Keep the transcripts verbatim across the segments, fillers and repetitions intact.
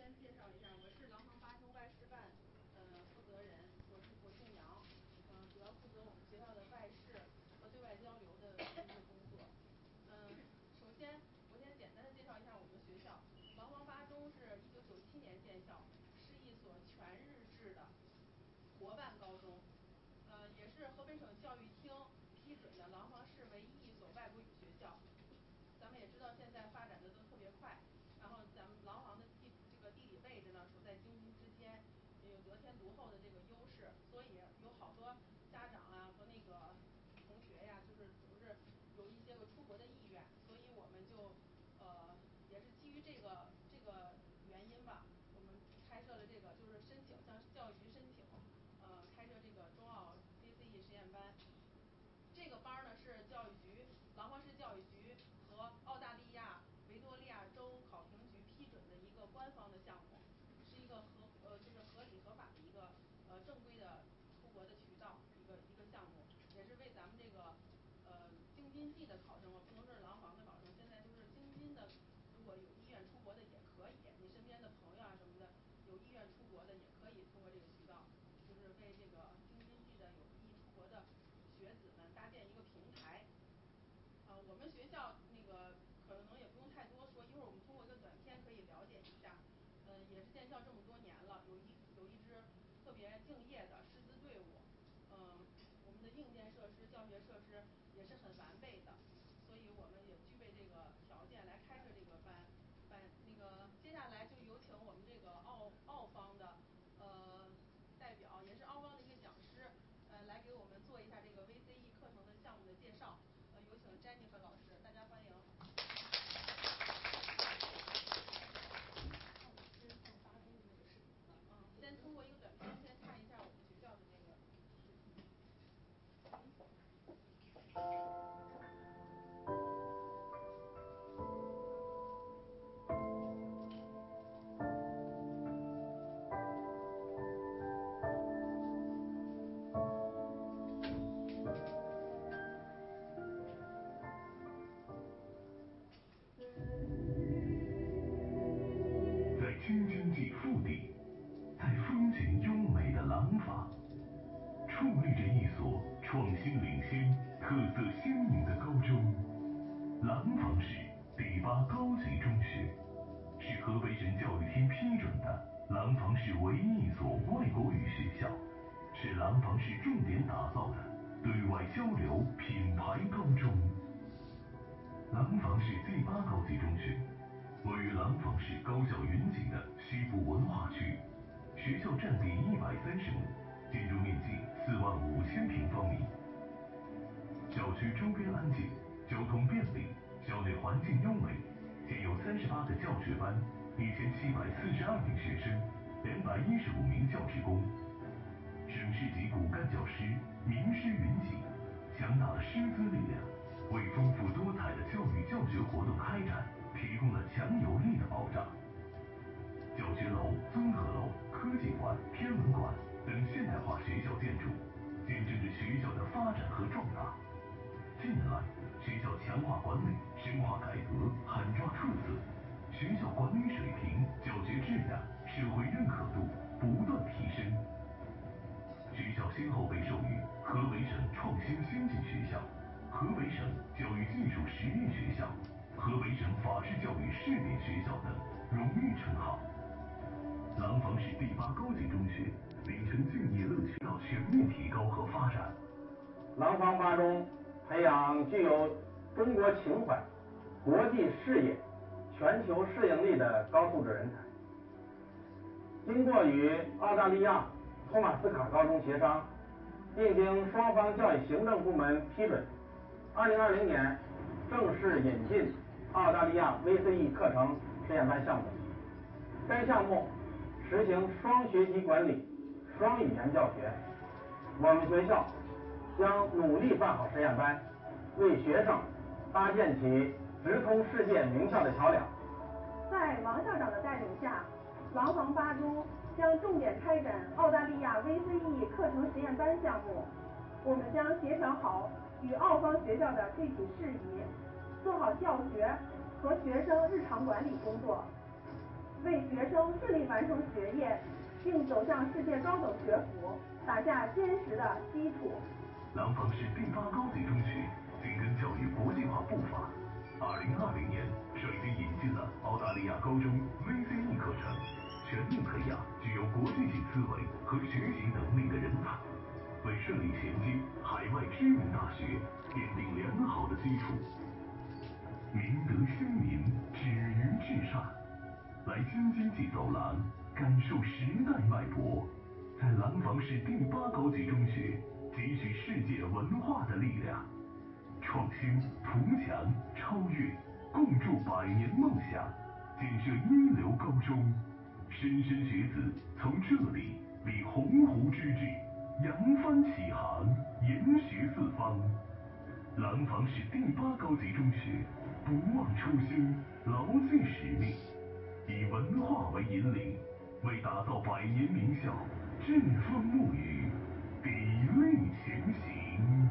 先介绍一下，我是廊坊八中外事办呃负责人，我是我姓杨，嗯、呃，主要负责我们学校的外事和对外交流的一些工作。嗯、呃，首先我先简单的介绍一下我们学校，廊坊八中是一九九七年建校，是一所全日制的国办高中，呃，也是河北省教育厅批准的廊坊市唯一一所外国语学校。咱们也知道现在发展的都特别快，然后咱们廊坊的地这个地理位置呢，处在京津之间，也有得天独厚的这个优势，所以有好多家长啊和那个同学呀，就是总是有一些个出国的意愿，所以我们就呃也是基于这个这个原因吧，我们开设了这个就是申请向教育局申请，呃开设这个中澳 V C E 实验班。这个班呢是教育局廊坊市教育局和澳大利亚维多利亚州考评局批准的一个官方的项目，是一个合呃就是合理合法的一个呃正规的出国的渠道，一个一个项目，也是为咱们这个呃京津冀的考生，不能说是廊坊的考生，现在就是京津的，如果有意愿出国的也可以，你身边的朋友啊什么的有意愿出国的也可以通过这个渠道，就是为这个京津冀的有意出国的学子们搭建一个平台。呃，我们学校那个可能也不用太多说，一会儿我们通过一个短片可以了解一下。呃，也是建校这么多年了，有一有一支特别敬业的师资队伍。嗯、呃，我们的硬件设施、教学设施也是很完备的，所以我们也具备这个条件来开设这个班。班那个接下来就有请我们这个澳澳方的呃代表，也是澳方的一个讲师。呃，来给我们做一下这个 V C E 课程的项目的介绍。呃，有请詹妮弗老师，大家欢迎。嗯，先通过一个短片，先看一下我们学校的这个在京津冀腹地，在风景优美的廊坊，矗立着一所创新领先、特色鲜明的高中——廊坊市第八高级中学，是河北省教育厅批准的廊坊市唯一一所外国语学校，是廊坊市重点打造的对外交流品牌高中。廊坊市第八高级中学位于廊坊市高校云景的西部文化区，学校占地一百三十亩，建筑面积四万五千平方米。校区周边安静，交通便利，校内环境优美，现有三十八个教学班，一千七百四十二名学生，两百一十五名教职工。省市级骨干教师，名师云集，强大的师资力量，为丰富多彩的教育教学活动开展提供了强有力的保障。教学楼、综合楼、科技馆、天文馆等现代化学校建筑，见证着学校的发展和壮大。近年来，学校强化管理、深化改革，狠抓特色，学校管理水平、教学质量、社会认可度不断提升。学校先后被授予河北省创新先进学校、河北省教育技术实验学校、河北省法治教育试点学校等荣誉称号。廊坊市第八高级中学秉承敬业乐趣，要全面提高和发展。 廊坊八中培养具有中国情怀、国际视野、全球适应力的高素质人才。经过与澳大利亚托马斯卡高中协商，并经双方教育行政部门批准，二零二零年正式引进澳大利亚 V C E 课程实验班项目。该项目实行双学习管理、双语言教学。我们学校将努力办好实验班，为学生搭建起直通世界名校的桥梁。 在王校长的带领下，廊坊八中将重点开展澳大利亚 V C E 课程实验班项目。我们将协调好与澳方学校的具体事宜，做好教学和学生日常管理工作。 为学生顺利完成学业并走向世界高等学府打下坚实的基础。 廊坊市第八高级中学紧跟教育国际化步伐，二零二零年率先引进了澳大利亚高中 V C E 课程，全面培养具有国际性思维和学习能力的人才，为顺利衔接海外知名大学奠定良好的基础。明德先民，止于至善。来京津冀走廊，感受时代脉搏，在廊坊市第八高级中学汲取世界文化的力量，创新、图强、超越，共筑百年梦想，建设一流高中。莘莘学子从这里立鸿鹄之志，扬帆起航，研学四方。廊坊市第八高级中学不忘初心，牢记使命，以文化为引领，为打造百年名校栉风沐雨，砥砺前行。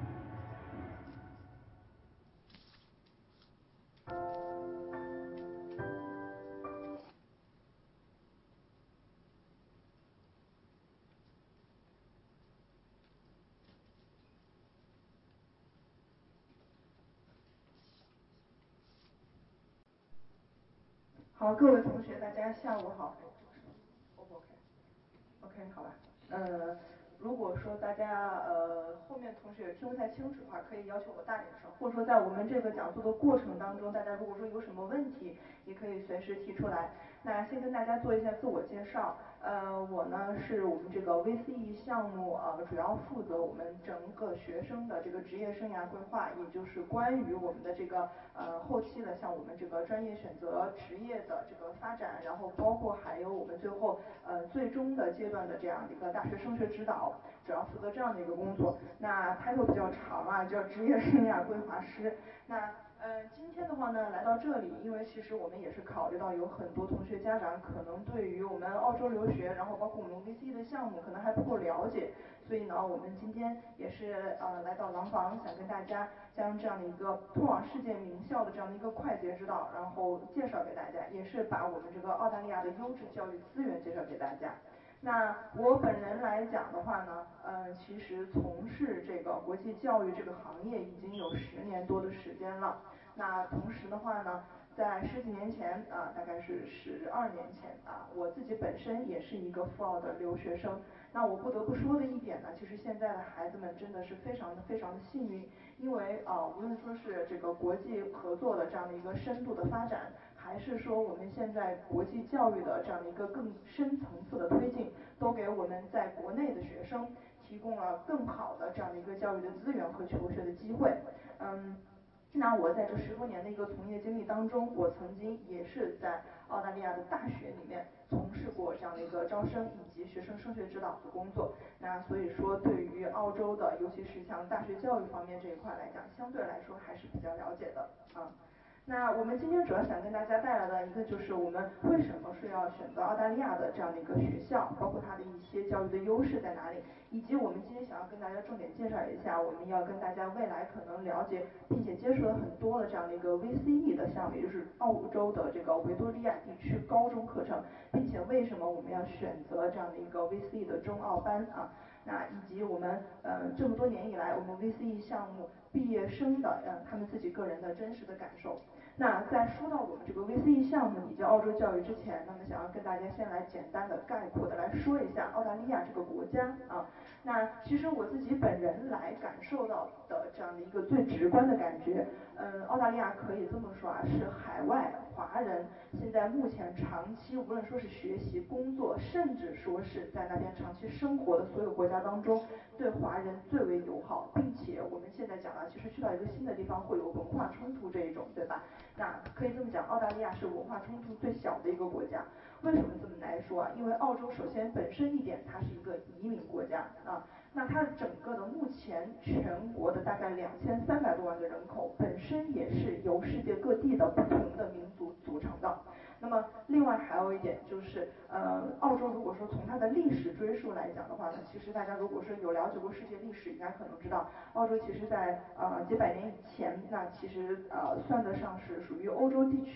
好，各位同学，大家下午好。O 不 OK？OK， 好吧。呃，如果说大家呃后面同学听不太清楚的话，可以要求我大点声，或者说在我们这个讲座的过程当中，大家如果说有什么问题，也可以随时提出来。那先跟大家做一下自我介绍。呃，我呢是我们这个 V C E 项目呃主要负责我们整个学生的这个职业生涯规划，也就是关于我们的这个呃后期的像我们这个专业选择、职业的这个发展，然后包括还有我们最后呃最终的阶段的这样的一个大学升学指导，主要负责这样的一个工作。那 title 比较长啊，叫职业生涯规划师。那呃，今天的话呢，来到这里，因为其实我们也是考虑到有很多同学家长可能对于我们澳洲留学，然后包括我们 V C E 的项目可能还不够了解，所以呢，我们今天也是呃来到廊坊，想跟大家将这样的一个通往世界名校的这样的一个快捷之道，然后介绍给大家，也是把我们这个澳大利亚的优质教育资源介绍给大家。那我本人来讲的话呢，呃，其实从事这个国际教育这个行业已经有十年多的时间了。那同时的话呢，在十几年前啊，大概是十二年前啊，我自己本身也是一个赴澳的留学生。那我不得不说的一点呢，其实现在的孩子们真的是非常的非常的幸运，因为啊，无论说是这个国际合作的这样的一个深度的发展，还是说我们现在国际教育的这样的一个更深层次的推进，都给我们在国内的学生提供了更好的这样的一个教育的资源和求学的机会。嗯。那我在这十多年的一个从业经历当中，我曾经也是在澳大利亚的大学里面从事过这样的一个招生以及学生升学指导的工作。那所以说，对于澳洲的，尤其是像大学教育方面这一块来讲，相对来说还是比较了解的啊。那我们今天主要想跟大家带来的一个就是我们为什么是要选择澳大利亚的这样的一个学校，包括它的一些教育的优势在哪里，以及我们今天想要跟大家重点介绍一下，我们要跟大家未来可能了解并且接触了很多的这样的一个 V C E 的项目，也就是澳洲的这个维多利亚地区高中课程，并且为什么我们要选择这样的一个 V C E 的中澳班啊，那以及我们呃这么多年以来我们 V C E 项目毕业生的呃他们自己个人的真实的感受。那在说到我们这个 V C E 项目以及澳洲教育之前，那么想要跟大家先来简单的概括的来说一下澳大利亚这个国家啊。那其实我自己本人来感受到的这样的一个最直观的感觉，嗯，澳大利亚可以这么说啊，是海外华人现在目前长期无论说是学习、工作，甚至说是在那边长期生活的所有国家当中，对华人最为友好，并且我们现在讲了，其实去到一个新的地方会有文化冲突这一种，对吧？那可以这么讲，澳大利亚是文化冲突最小的一个国家。为什么这么来说啊？因为澳洲首先本身一点，它是一个移民国家啊。那它整个的目前全国的大概两千三百多万的人口，本身也是由世界各地的不同的民族组成的。那么另外还有一点就是，呃，澳洲如果说从它的历史追溯来讲的话呢，其实大家如果说有了解过世界历史，应该可能知道，澳洲其实在呃几百年以前，那其实呃算得上是属于欧洲地区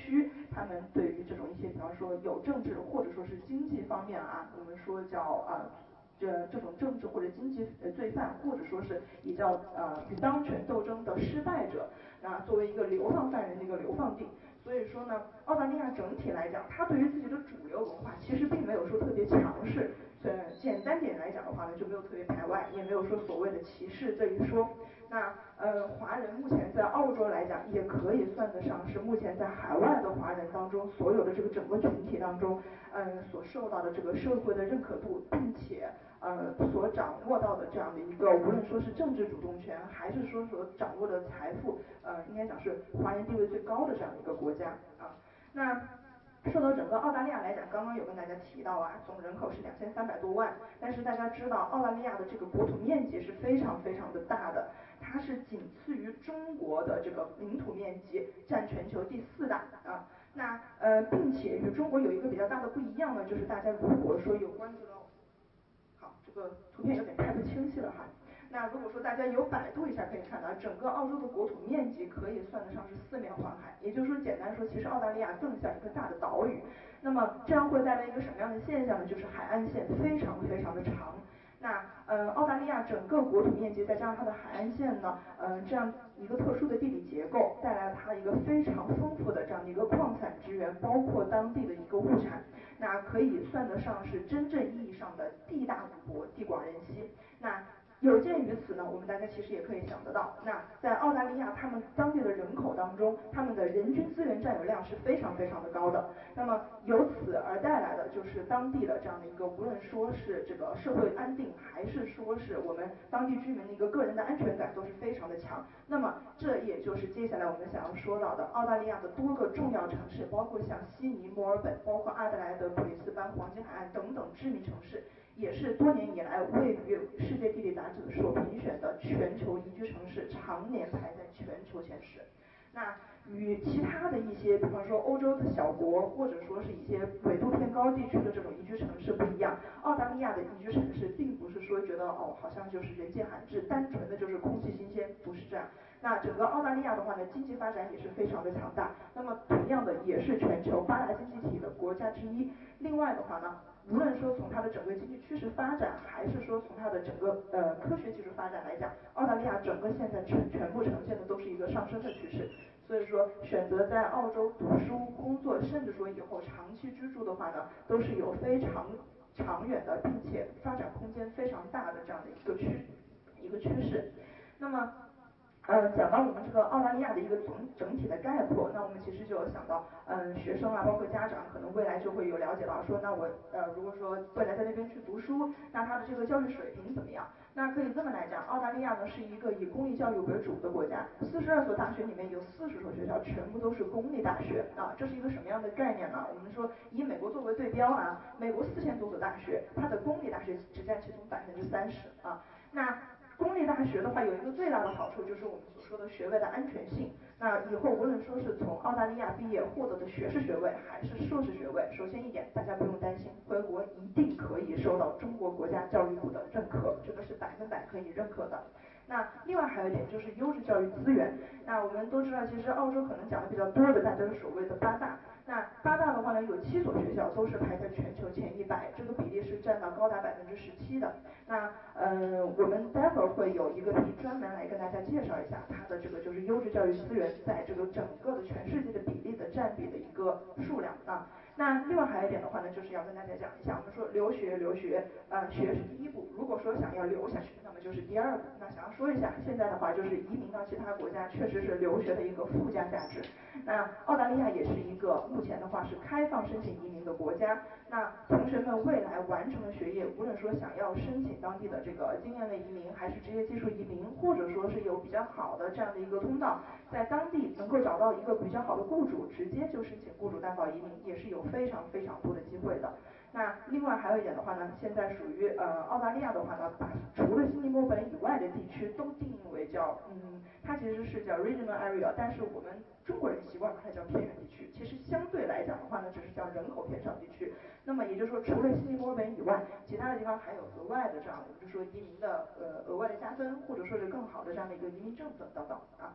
他们对于这种一些比方说有政治或者说是经济方面啊，我们说叫啊。这这种政治或者经济呃罪犯，或者说是比较呃当权斗争的失败者，那作为一个流放犯人的一个流放地，所以说呢，澳大利亚整体来讲，它对于自己的主流文化其实并没有说特别强势，呃，简单点来讲的话呢，就没有特别排外，也没有说所谓的歧视这一说。那呃，华人目前在澳洲来讲，也可以算得上是目前在海外的华人当中，所有的这个整个群体当中，嗯、呃，所受到的这个社会的认可度，并且呃所掌握到的这样的一个，无论说是政治主动权，还是说所掌握的财富，呃，应该讲是华人地位最高的这样的一个国家啊。那说到整个澳大利亚来讲，刚刚有跟大家提到啊，总人口是两千三百多万，但是大家知道澳大利亚的这个国土面积是非常非常的大的，它是仅次于中国的这个领土面积，占全球第四大啊。那呃，并且与中国有一个比较大的不一样呢，就是大家如果说有关注到，好，这个图片有点太不清晰了哈。那如果说大家有百度一下，可以看到整个澳洲的国土面积可以算得上是四面环海，也就是说简单说，其实澳大利亚更像一个大的岛屿。那么这样会带来一个什么样的现象呢？就是海岸线非常非常的长。那呃，澳大利亚整个国土面积再加上它的海岸线呢，呃，这样一个特殊的地理结构，带来了它一个非常丰富的这样的一个矿产资源，包括当地的一个物产，那可以算得上是真正意义上的地大物博，地广人稀。那有鉴于此呢，我们大家其实也可以想得到，那在澳大利亚他们当地的人口当中，他们的人均资源占有量是非常非常的高的。那么由此而带来的就是当地的这样的一个，无论说是这个社会安定，还是说是我们当地居民的一个个人的安全感，都是非常的强。那么这也就是接下来我们想要说到的澳大利亚的多个重要城市，包括像悉尼、墨尔本，包括阿德莱德、布里斯班、黄金海岸等等知名城市，也是多年以来位于世界地理杂志所评选的全球宜居城市，常年排在全球前十。那与其他的一些，比方说欧洲的小国，或者说是一些纬度偏高地区的这种宜居城市不一样，澳大利亚的宜居城市并不是说觉得哦，好像就是人迹罕至，单纯的就是空气新鲜，不是这样。那整个澳大利亚的话呢，经济发展也是非常的强大，那么同样的也是全球八大经济体的国家之一。另外的话呢，无论说从它的整个经济趋势发展，还是说从它的整个呃科学技术发展来讲，澳大利亚整个现在全全部呈现的都是一个上升的趋势。所以说，选择在澳洲读书、工作，甚至说以后长期居住的话呢，都是有非常长远的，并且发展空间非常大的这样的一个趋一个趋势。那么。呃，讲到我们这个澳大利亚的一个总整体的概括，那我们其实就有想到，嗯，学生啊，包括家长，可能未来就会有了解到说，那我呃，如果说未来在那边去读书，那他的这个教育水平怎么样？那可以这么来讲，澳大利亚呢是一个以公立教育为主的国家，四十二所大学里面有四十所学校全部都是公立大学啊，这是一个什么样的概念呢？我们说以美国作为对标啊，美国四千多所大学，它的公立大学只占其中百分之三十啊，那。公立大学的话，有一个最大的好处就是我们所说的学位的安全性。那以后无论说是从澳大利亚毕业获得的学士学位还是硕士学位，首先一点大家不用担心，回国一定可以受到中国国家教育部的认可，这个是百分百可以认可的。那另外还有一点就是优质教育资源。那我们都知道，其实澳洲可能讲的比较多的，那就是所谓的八大。那八大的话呢，有七所学校都是排在全球前一百，这个比例是占到高达百分之十七的。那呃，我们待会儿会有一个题专门来跟大家介绍一下它的这个就是优质教育资源在这个整个的全世界的比例的占比的一个数量啊。那另外还有一点的话呢，就是要跟大家讲一下，我们说留学留学，呃，学是第一步，如果说想要留下去，那么就是第二步。那想要说一下，现在的话就是移民到其他国家，确实是留学的一个附加价值。那澳大利亚也是一个目前的话是开放申请移民的国家。那同学们未来完成了学业，无论说想要申请当地的这个经验类移民，还是职业技术移民，或者说是有比较好的这样的一个通道，在当地能够找到一个比较好的雇主，直接就申请雇主担保移民，也是有非常非常多的机会的。那另外还有一点的话呢，现在属于呃澳大利亚的话呢，把除了悉尼、墨尔本以外的地区都定义为叫嗯，它其实是叫 regional area， 但是我们中国人习惯把它叫偏远地区，其实相对来讲的话呢，只是叫人口偏少地区。那么也就是说，除了悉尼、墨尔本以外，其他的地方还有额外的这样，我们就说移民的呃额外的加分，或者说是更好的这样的一个移民政策等等啊。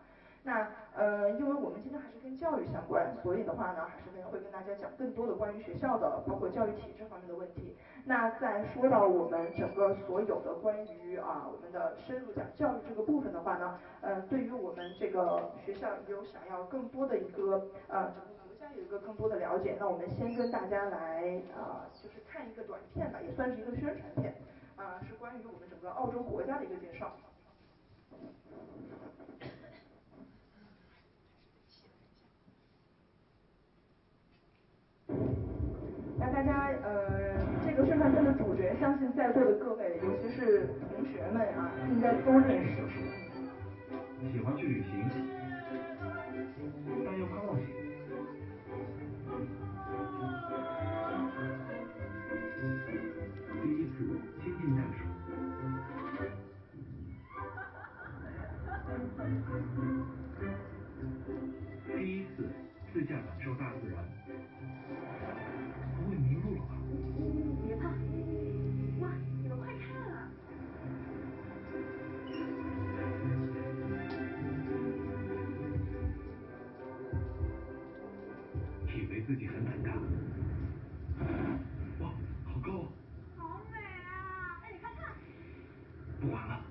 那呃，因为我们今天还是跟教育相关，所以的话呢，还是跟会跟大家讲更多的关于学校的，包括教育体制方面的问题。那在说到我们整个所有的关于啊我们的深入讲教育这个部分的话呢，呃，对于我们这个学校有想要更多的一个呃整个国家有一个更多的了解，那我们先跟大家来啊、呃、就是看一个短片吧，也算是一个宣传片，啊、呃、是关于我们整个澳洲国家的一个介绍。那大家呃，这个宣传片的主角，相信在座的各位，尤其是同学们啊，应该都认识。 喜欢去旅行，但又怕冒险。第一次亲近淡水。第一次自驾感受大自然。不会迷路了吧？ 别怕，哇，你们快看啊！ 以为自己很胆大。哇，好高啊！ 好美啊！哎，你看看。 不管了。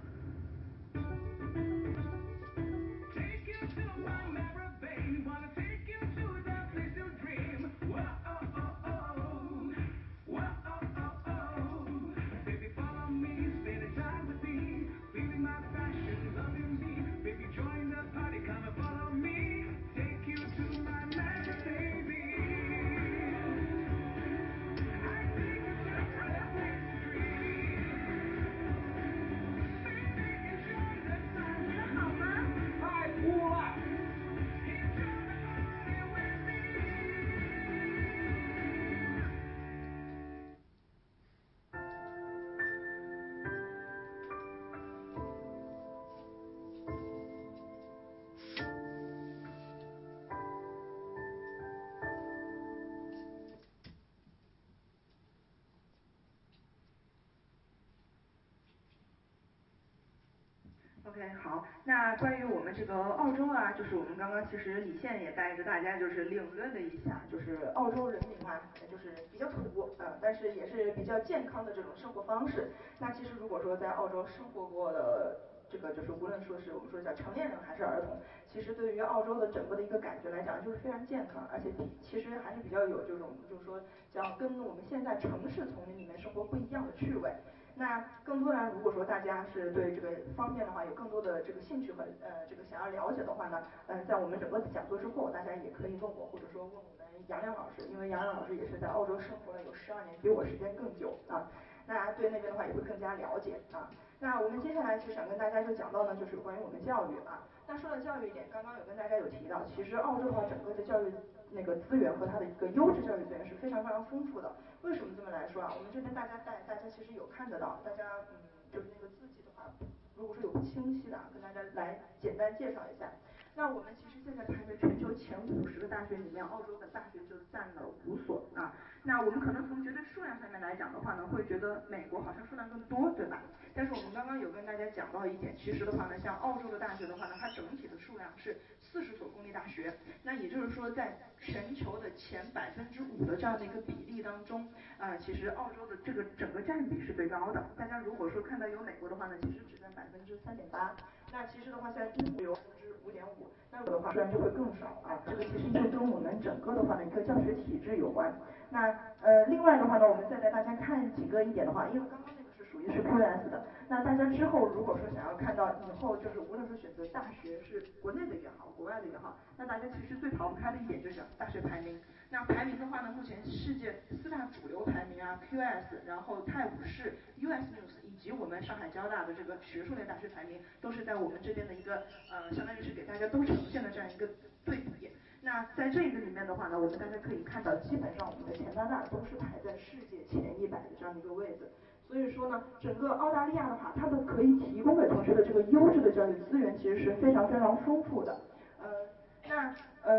OK， 好，那关于我们这个澳洲啊，就是我们刚刚其实李现也带着大家就是领略了一下，就是澳洲人民啊，就是比较土，呃，但是也是比较健康的这种生活方式。那其实如果说在澳洲生活过的这个，就是无论说是我们说叫成年人还是儿童，其实对于澳洲的整个的一个感觉来讲，就是非常健康，而且比其实还是比较有这种就是说叫跟我们现在城市丛林里面生活不一样的趣味。那更多人，如果说大家是对这个方面的话有更多的这个兴趣和呃这个想要了解的话呢，嗯、呃，在我们整个讲座之后，大家也可以问我，或者说问我们杨亮老师，因为杨亮老师也是在澳洲生活了有十二年，比我时间更久啊。那对那边的话也会更加了解啊。那我们接下来就想跟大家就讲到呢，就是有关于我们教育啊。那说到教育一点，刚刚有跟大家有提到，其实澳洲的话整个的教育那个资源和它的一个优质教育资源是非常非常丰富的。为什么这么来说啊？我们这边大家带大家其实有看得到，大家嗯就是那个字迹的话，如果说有不清晰的，跟大家来简单介绍一下。那我们其实现在排在全球前五十个大学里面，澳洲的大学就占了五所啊。那我们可能从绝对数量上面来讲的话呢，会觉得美国好像数量更多，对吧？但是我们刚刚有跟大家讲到一点，其实的话呢，像澳洲的大学的话呢，它整体的数量是四十所公立大学，那也就是说在全球的前百分之五的这样的一个比例当中，啊、呃，其实澳洲的这个整个占比是最高的。大家如果说看到有美国的话呢，其实只占百分之三点八。那其实的话，在英国有百分之五点五，那我的话自然就会更少啊。这个其实就跟我们整个的话的一个教学体制有关。那呃，另外的话呢，我们再带大家看几个一点的话，因为刚刚那个是属于是 Q S 的，那大家之后如果说想要看到以后就是无论是选择大学是国内的也好，国外的也好，那大家其实最逃不开的一点就是大学排名。那排名的话呢，目前世界四大主流排名啊 ，Q S， 然后泰晤士、U S News 以及我们上海交大的这个学术类大学排名，都是在我们这边的一个呃，相当于是给大家都呈现的这样一个对比。那在这个里面的话呢，我们大家可以看到，基本上我们的前八大都是排在世界前一百的这样的一个位置。所以说呢，整个澳大利亚的话，它的可以提供给同学的这个优质的教育资源，其实是非常非常丰富的。呃，那嗯、呃，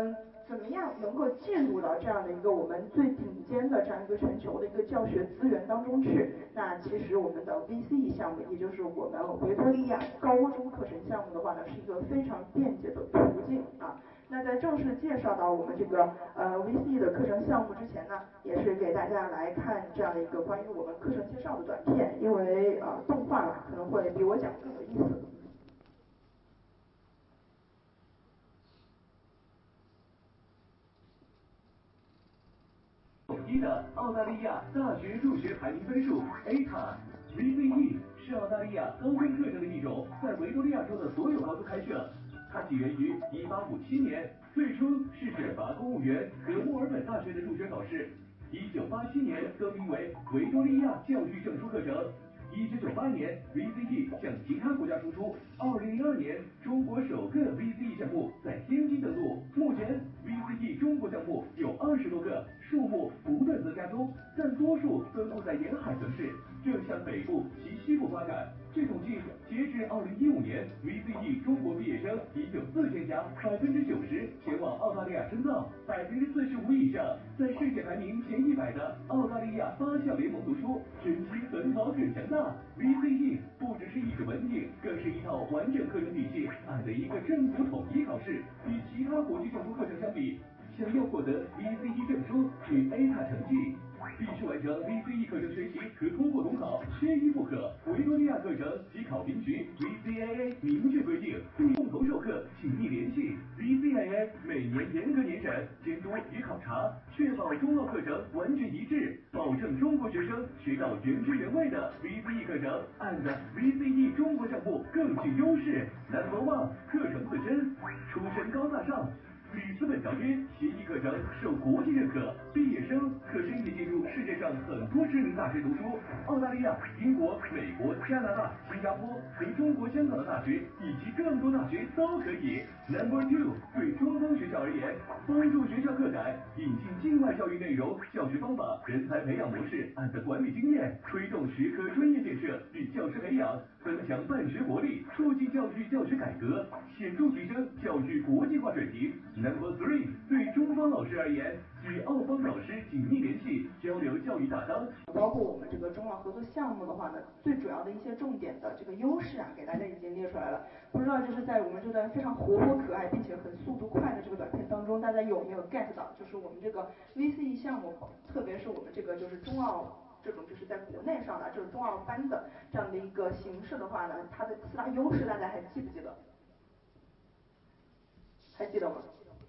怎么样能够进入到这样的一个我们最顶尖的这样一个全球的一个教学资源当中去？那其实我们的 V C E 项目，也就是我们维多利亚高中课程项目的话呢，是一个非常便捷的途径啊。那在正式介绍到我们这个呃 V C E 的课程项目之前呢，也是给大家来看这样的一个关于我们课程介绍的短片，因为呃动画嘛可能会比我讲更有意思。 统一的澳大利亚大学入学排名分数 A T A。V C E 是澳大利亚高中课程的一种，在维多利亚州的所有高中开设。它起源于一八五七年，最初是选拔公务员和墨尔本大学的入学考试。一九八七年更名为维多利亚教育证书课程。一九九八年 V C E 向其他国家输出。二零零二年，中国首个 V C E 项目在天津登陆。目前 V C E 中国项目有二十多个，数目不断增加中，但多数分布在沿海城市，正向北部及西部发展。据统计，截至二零一五年 ，V C E 中国毕业生已有四千家，百分之九十前往澳大利亚深造，百分之四十五以上在世界排名前一百的澳大利亚八校联盟读书，真心很好很强大。V C E 不只是一纸文凭，更是一套完整课程体系，按的一个政府统一考试。与其他国际证书课程相比，想要获得 V C E 证书与 A T A 成绩，必须完成 V C E 课程学习和通过统考，缺一不可。维多利亚课程及考评局 V C A A 明确规定，并共同授课，紧密联系。V C A A 每年严格年审、监督与考察，确保中澳课程完全一致，保证中国学生学到原汁原味的 V C E 课程，按的 V C E 中国项目更具优势。Number one 课程自身，出身高大上。里斯本条约协议课程受国际认可，毕业生可申请进入世界上很多知名大学读书，澳大利亚、英国、美国、加拿大、新加坡和中国香港的大学以及更多大学都可以。Number two 对中方学校而言，帮助学校课改，引进境外教育内容、教学方法、人才培养模式，按的管理经验，推动学科专业建设与教师培养，增强办学活力，促进教育教学改革，显著提升教育国际化水平。Number three 对中方老师而言，与澳方老师紧密联系，交流教育大纲。 包括我们这个中澳合作项目的话呢，最主要的一些重点的这个优势啊，给大家已经列出来了。不知道就是在我们这段非常活泼可爱并且很速度快的这个短片当中，大家有没有 get 到，就是我们这个 V C E 项目，特别是我们这个就是中澳这种就是在国内上的就是中澳班的这样的一个形式的话呢，它的四大优势大家还记不记得？还记得吗？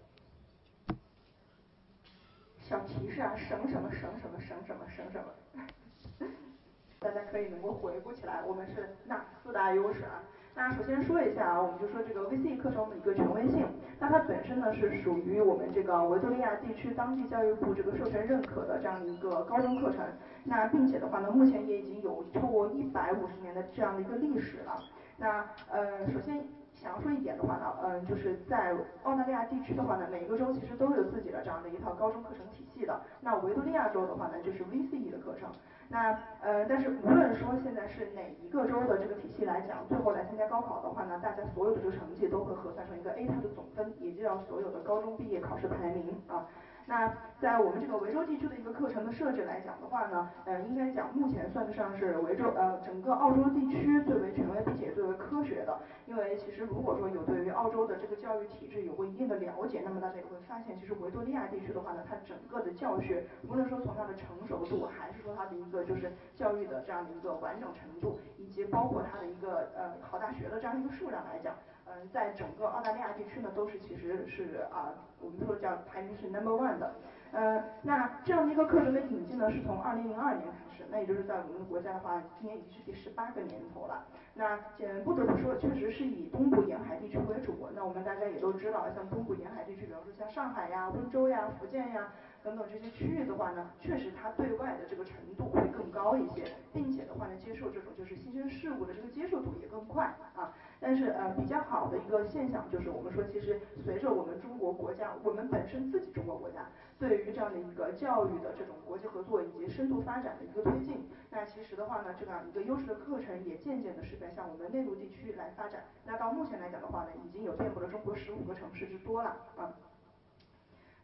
小提示啊，省什么省什么省什么省什么，大家可以能够回顾起来，我们是哪四大优势啊？那首先说一下啊，我们就说这个 V C E 课程的一个权威性，那它本身呢是属于我们这个维多利亚地区当地教育部这个授权认可的这样的一个高中课程，那并且的话呢，目前也已经有超过一百五十年的这样的一个历史了。那呃，首先想要说一点的话呢，嗯，就是在澳大利亚地区的话呢，每一个州其实都有自己的这样的一套高中课程体系的。那维多利亚州的话呢，就是 V C E 的课程。那呃，但是无论说现在是哪一个州的这个体系来讲，最后来参加高考的话呢，大家所有的这个成绩都会核算成一个 A T A 的总分，也就叫所有的高中毕业考试排名啊。那在我们这个维州地区的一个课程的设置来讲的话呢，呃，应该讲目前算得上是维州呃整个澳洲地区最为权威并且最为科学的。因为其实如果说有对于澳洲的这个教育体制有过一定的了解，那么大家也会发现，其实维多利亚地区的话呢，它整个的教学，无论说从它的成熟度，还是说它的一个就是教育的这样的一个完整程度，以及包括它的一个呃好大学的这样一个数量来讲。嗯，在整个澳大利亚地区呢，都是其实是啊，我们说叫排名是 number one 的。呃，那这样的一个课程的引进呢，是从二零零二年开始，那也就是在我们的国家的话，今年已经是第十八个年头了。那呃，不得不说，确实是以东部沿海地区为主。那我们大家也都知道，像东部沿海地区，比方说像上海呀、温州呀、福建呀等等这些区域的话呢，确实它对外的这个程度会更高一些，并且的话呢，接受这种就是新生事物的这个接受度也更快啊。但是呃，比较好的一个现象就是，我们说其实随着我们中国国家，我们本身自己中国国家对于这样的一个教育的这种国际合作以及深度发展的一个推进，那其实的话呢，这样一个优势的课程也渐渐的是在向我们内陆地区来发展。那到目前来讲的话呢，已经有遍布了中国十五个城市之多了啊。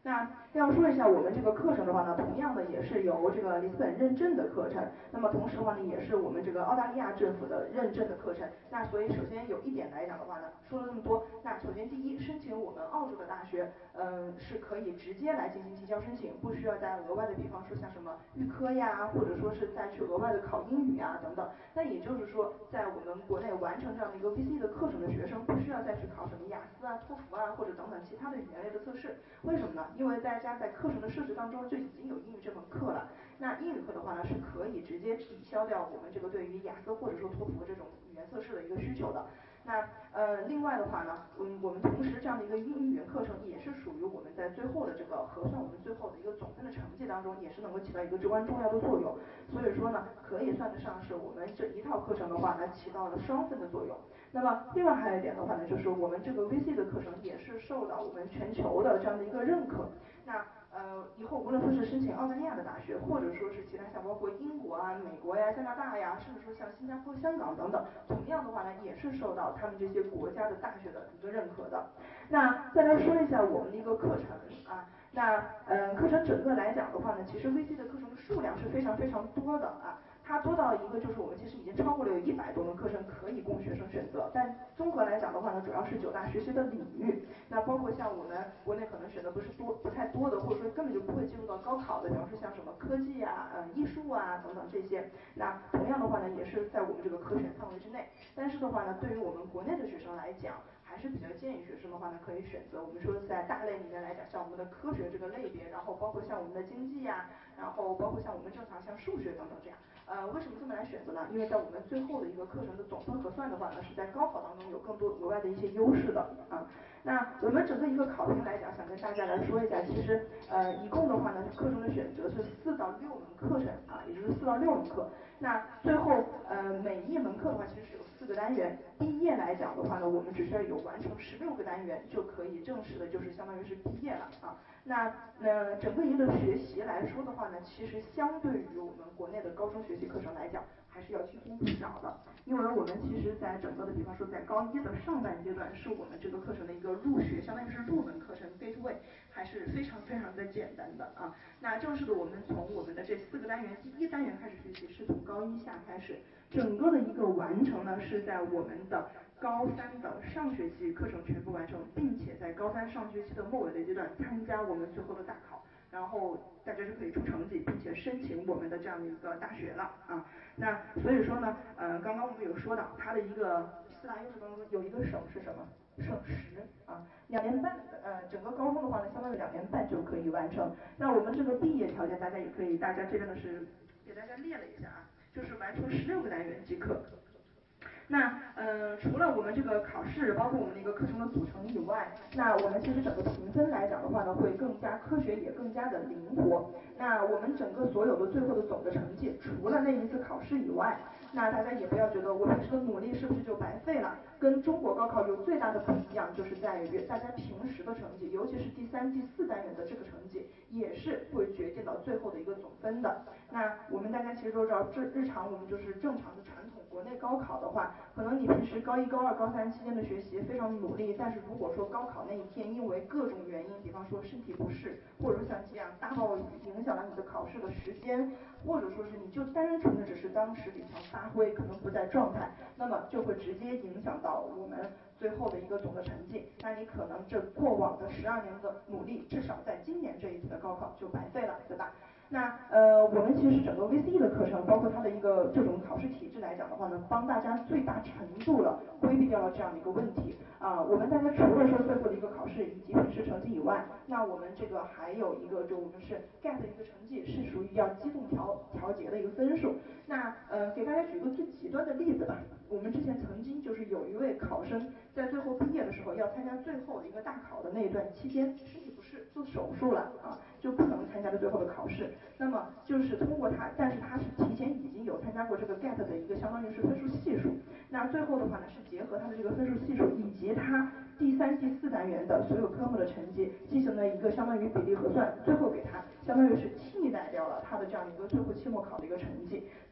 那要说一下我们这个课程的话呢，同样的也是由这个里斯本认证的课程，那么同时的话呢，也是我们这个澳大利亚政府的认证的课程。那所以首先有一点来讲的话呢，说了这么多，那首先第一，申请我们澳洲的大学，嗯，是可以直接来进行提交申请，不需要再额外的，比方说像什么预科呀，或者说是再去额外的考英语啊等等。那也就是说，在我们国内完成这样的一个 V C E 的课程的学生，不需要再去考什么雅思啊、托福啊或者等等其他的语言类的测试。为什么呢？因为大家在课程的设置当中就已经有英语这门课了。那英语课的话呢，是可以直接抵消掉我们这个对于雅思或者说托福这种语言测试的一个需求的。那呃，另外的话呢，嗯，我们同时这样的一个英语语言课程也是属于我们在最后的这个核算我们最后的一个总分的成绩当中，也是能够起到一个至关重要的作用。所以说呢，可以算得上是我们这一套课程的话呢，起到了双分的作用。那么另外还有一点的话呢，就是我们这个 V C 的课程也是受到我们全球的这样的一个认可。那呃，以后无论说是申请澳大利亚的大学，或者说是其他像包括英国啊、美国呀、加拿大呀，甚至说像新加坡、香港等等，同样的话呢，也是受到他们这些国家的大学的一个认可的。那再来说一下我们的一个课程啊，那呃，课程整个来讲的话呢，其实 V C 的课程的数量是非常非常多的啊。它多到一个就是我们其实已经超过了有一百多门课程可以供学生选择，但综合来讲的话呢，主要是九大学习的领域，那包括像我们国内可能选的不是多不太多的，或者说根本就不会进入到高考的，比方说像什么科技啊、呃艺术啊等等这些，那同样的话呢，也是在我们这个可选范围之内。但是的话呢，对于我们国内的学生来讲，还是比较建议学生的话呢，可以选择我们说在大类里面来讲，像我们的科学这个类别，然后包括像我们的经济呀、啊，然后包括像我们正常像数学等等这样。呃，为什么这么来选择呢？因为在我们最后的一个课程的总分核算的话呢，是在高考当中有更多额外的一些优势的啊。那我们整个一个考评来讲，想跟大家来说一下，其实呃一共的话呢，课程的选择是四到六门课程啊，也就是四到六门课。那最后呃每一门课的话，其实是有四个单元。毕业来讲的话呢，我们只需要有完成十六个单元，就可以正式的就是相当于是毕业了啊。那呃整个一个学习来说的话呢，其实相对于我们国内的高中学习课程来讲，还是要轻松不少的。因为我们其实在整个的，比方说在高一的上半阶段，是我们这个课程的一个入学，相当于是入门课程 gateway， 还是非常非常的简单的啊。那正式的我们从我们的这四个单元，第一单元开始学习，是从高一下开始，整个的一个完成呢，是在我们的高三的上学期课程全部完成，并且在高三上学期的末尾的阶段参加我们最后的大考，然后大家是可以出成绩，并且申请我们的这样的一个大学了啊。那所以说呢，呃，刚刚我们有说到它的一个四大优势当中有一个省是什么？省时啊，两年半的呃，整个高中的话呢，相当于两年半就可以完成。那我们这个毕业条件，大家也可以，大家这边呢是给大家列了一下啊，就是完成十六个单元即可。那呃，除了我们这个考试，包括我们的一个课程的组成以外，那我们其实整个评分来讲的话呢，会更加科学，也更加的灵活。那我们整个所有的最后的总的成绩，除了那一次考试以外，那大家也不要觉得我平时的努力是不是就白费了。跟中国高考有最大的不一样，就是在于大家平时的成绩，尤其是第三、第四单元的这个成绩，也是会决定到最后的一个总分的。那我们大家其实都知道，这日常我们就是正常的传统国内高考的话，可能你平时高一、高二、高三期间的学习非常努力，但是如果说高考那一天因为各种原因，比方说身体不适，或者说像这样大暴雨影响了你的考试的时间，或者说是你就单纯的只是当时临场发挥，可能不在状态，那么就会直接影响到我们最后的一个总的成绩。那你可能这过往的十二年的努力，至少在今年这一次的高考就白费了，对吧？那呃，我们其实整个 V C E 的课程，包括它的一个这种考试体制来讲的话呢，帮大家最大程度了规避掉了这样的一个问题啊、呃。我们大家除了说最后的一个考试以及平时成绩以外，那我们这个还有一个就我们是 G A T 的一个成绩是属于要机动调调节的一个分数。那呃，给大家举个最极端的例子吧。我们之前曾经就是有一位考生在最后毕业的时候要参加最后的一个大考的那一段期间，身体不适做手术了啊，就不能参加的最后的考试。那么就是通过他，但是他是提前已经有参加过这个 G A T 的一个相当于是分数系数。那最后的话呢，是结合他的这个分数系数以及他第三、第四单元的所有科目的成绩进行了一个相当于比例核算，最后给他相当于是替代掉了他的这样一个最后期末考的一个成绩。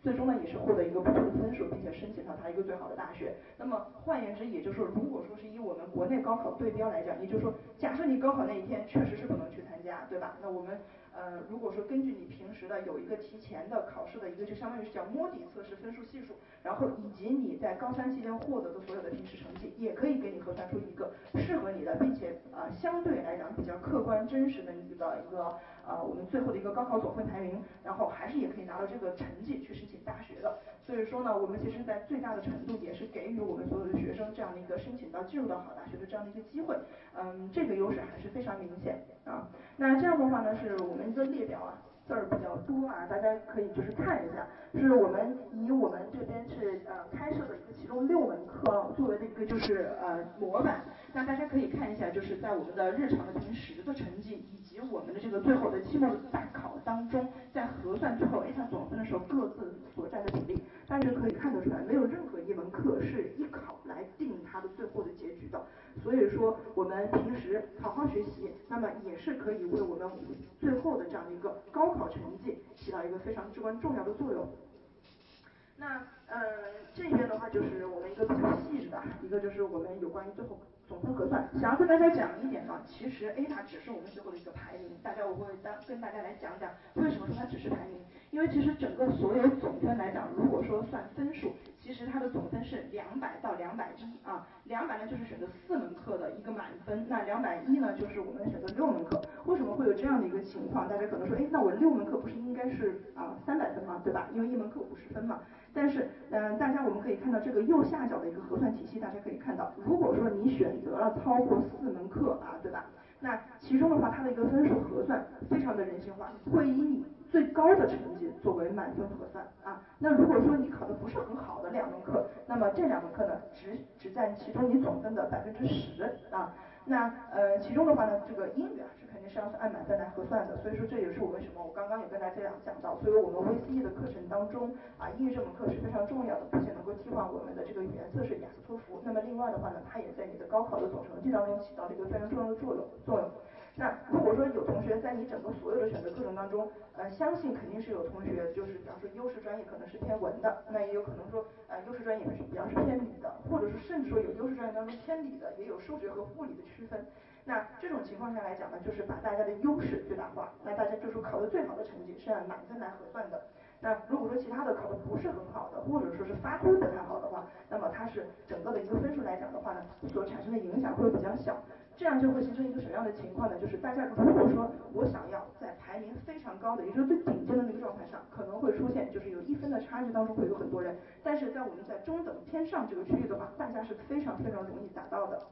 最终呢也是获得一个不错的分数，并且申请到他一个最好的大学。那么换言之，也就是说，如果说是以我们国内高考对标来讲，也就是说，假设你高考那一天确实是不能去参加，对吧？那我们呃，如果说根据你平时的有一个提前的考试的一个，就相当于是叫摸底测试分数系数，然后以及你在高三期间获得的所有的平时成绩，也可以给你核算出一个适合你的，并且呃相对来讲比较客观真实的一个一个呃我们最后的一个高考总分排名，然后还是也可以拿到这个成绩去申请大学的。所以说呢，我们其实在最大的程度也是给予我们所有的学生这样的一个申请到进入到好大学的这样的一个机会，嗯，这个优势还是非常明显啊。那这样的话呢，是我们一个列表啊，字儿比较多啊，大家可以就是看一下，是我们以我们这边是呃开设的一个其中六门课作为的一个就是呃模板，那大家可以看一下，就是在我们的日常的平时的成绩，以及我们的这个最后的期末的大考当中，在核算最后 A 它总分的时候各自所占的比例，大家可以看得出来，没有任何一门课是一考来定它的最后的结局的。所以说我们平时好好学习，那么也是可以为我们最后的这样的一个高考成绩起到一个非常至关重要的作用。那呃这边的话就是我们一个比较细致的一个就是我们有关于最后总分核算，想要跟大家讲一点呢，其实 A 它只是我们最后的一个排名，大家我会当跟大家来讲讲为什么说它只是排名，因为其实整个所有总分来讲，如果说算分数，其实它的总分是两百到两百一啊，两百呢就是选择四门课的一个满分，那两百一呢就是我们选择六门课。为什么会有这样的一个情况？大家可能说，哎，那我六门课不是应该是啊三百分吗？对吧？因为一门课五十分嘛。但是，嗯、呃，大家我们可以看到这个右下角的一个核算体系，大家可以看到，如果说你选择了超过四门课啊，对吧？那其中的话，它的一个分数核算非常的人性化，会以你最高的成绩作为满分核算啊。那如果说你考的不是很好的两门课，那么这两门课呢，只只占其中你总分的百分之十啊。那呃，其中的话呢，这个英语啊是肯定是要按满分来核算的，所以说这也是我为什么我刚刚也跟大家讲到，所以我们 V C E 的课程当中啊，英语这门课是非常重要的，不仅能够替换我们的这个语言测试雅思托福，那么另外的话呢，它也在你的高考的总成绩当中起到了一个非常重要的作用作用。那如果说有同学在你整个所有的选择课程当中，呃，相信肯定是有同学就是比方说优势专业可能是偏文的，那也有可能说呃优势专业是比较是偏理的，或者是甚至说有优势专业当中偏理的，也有数学和物理的区分。那这种情况下来讲呢，就是把大家的优势最大化，那大家就是考的最好的成绩是按满分来核算的。那如果说其他的考的不是很好的，或者说是发挥不太好的话，那么它是整个的一个分数来讲的话呢，所产生的影响会比较小。这样就会形成一个什么样的情况呢？就是大家如果说我想要在排名非常高的，也就是最顶尖的那个状态上，可能会出现就是有一分的差距当中会有很多人，但是在我们在中等偏上这个区域的话，大家是非常非常容易达到的。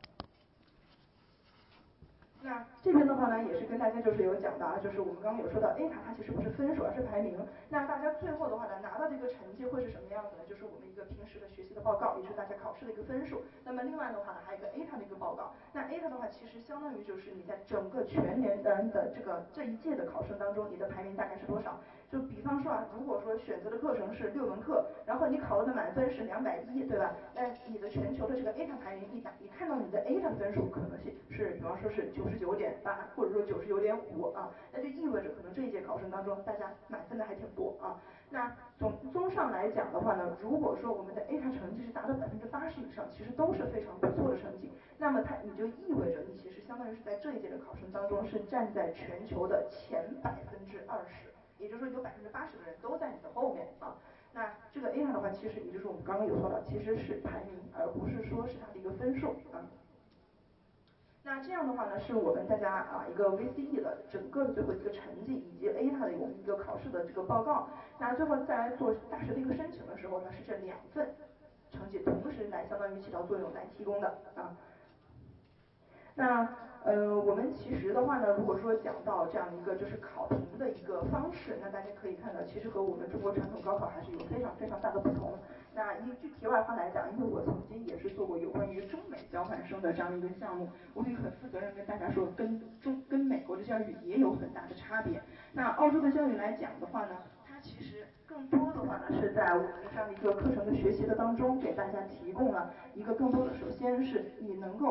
那这边的话呢，也是跟大家就是有讲到啊，就是我们刚刚有说到 A 塔它其实不是分数，而是排名。那大家最后的话呢，拿到这个成绩会是什么样子呢？就是我们一个平时的学习的报告，也是大家考试的一个分数。那么另外的话呢，还有一个 A 塔的一个报告。那 A 塔的话，其实相当于就是你在整个全年的的这个这一届的考生当中，你的排名大概是多少？就比方说啊，如果说选择的课程是六门课，然后你考的满分是两百一，对吧？那你的全球的这个 A 塔排名一打，你看到你的 A 塔分数可能性是，比方说是九十九点八，或者说九十九点五啊，那就意味着可能这一届考生当中，大家满分的还挺多啊。那总综上来讲的话呢，如果说我们的 A 塔成绩是达到百分之八十以上，其实都是非常不错的成绩。那么它你就意味着你其实相当于是在这一届的考生当中是站在全球的前百分之二十。也就是说有百分之八十的人都在你的后面啊。那这个 A 塔的话，其实也就是我们刚刚有说到，其实是排名，而不是说是它的一个分数啊。那这样的话呢，是我们大家啊一个 V C E 的整个的最后一个成绩，以及 A 塔的我们一个考试的这个报告。那最后再来做大学的一个申请的时候呢，是这两份成绩同时来相当于起到作用来提供的啊。那呃，我们其实的话呢，如果说讲到这样一个就是考评的一个方式，那大家可以看到，其实和我们中国传统高考还是有非常非常大的不同。那一句题外话来讲，因为我曾经也是做过有关于中美交换生的这样的一个项目，我可以很负责任跟大家说，跟中跟美国的教育也有很大的差别。那澳洲的教育来讲的话呢，它其实更多的话呢是在我们的这样的一个课程的学习的当中，给大家提供了一个更多的，首先是你能够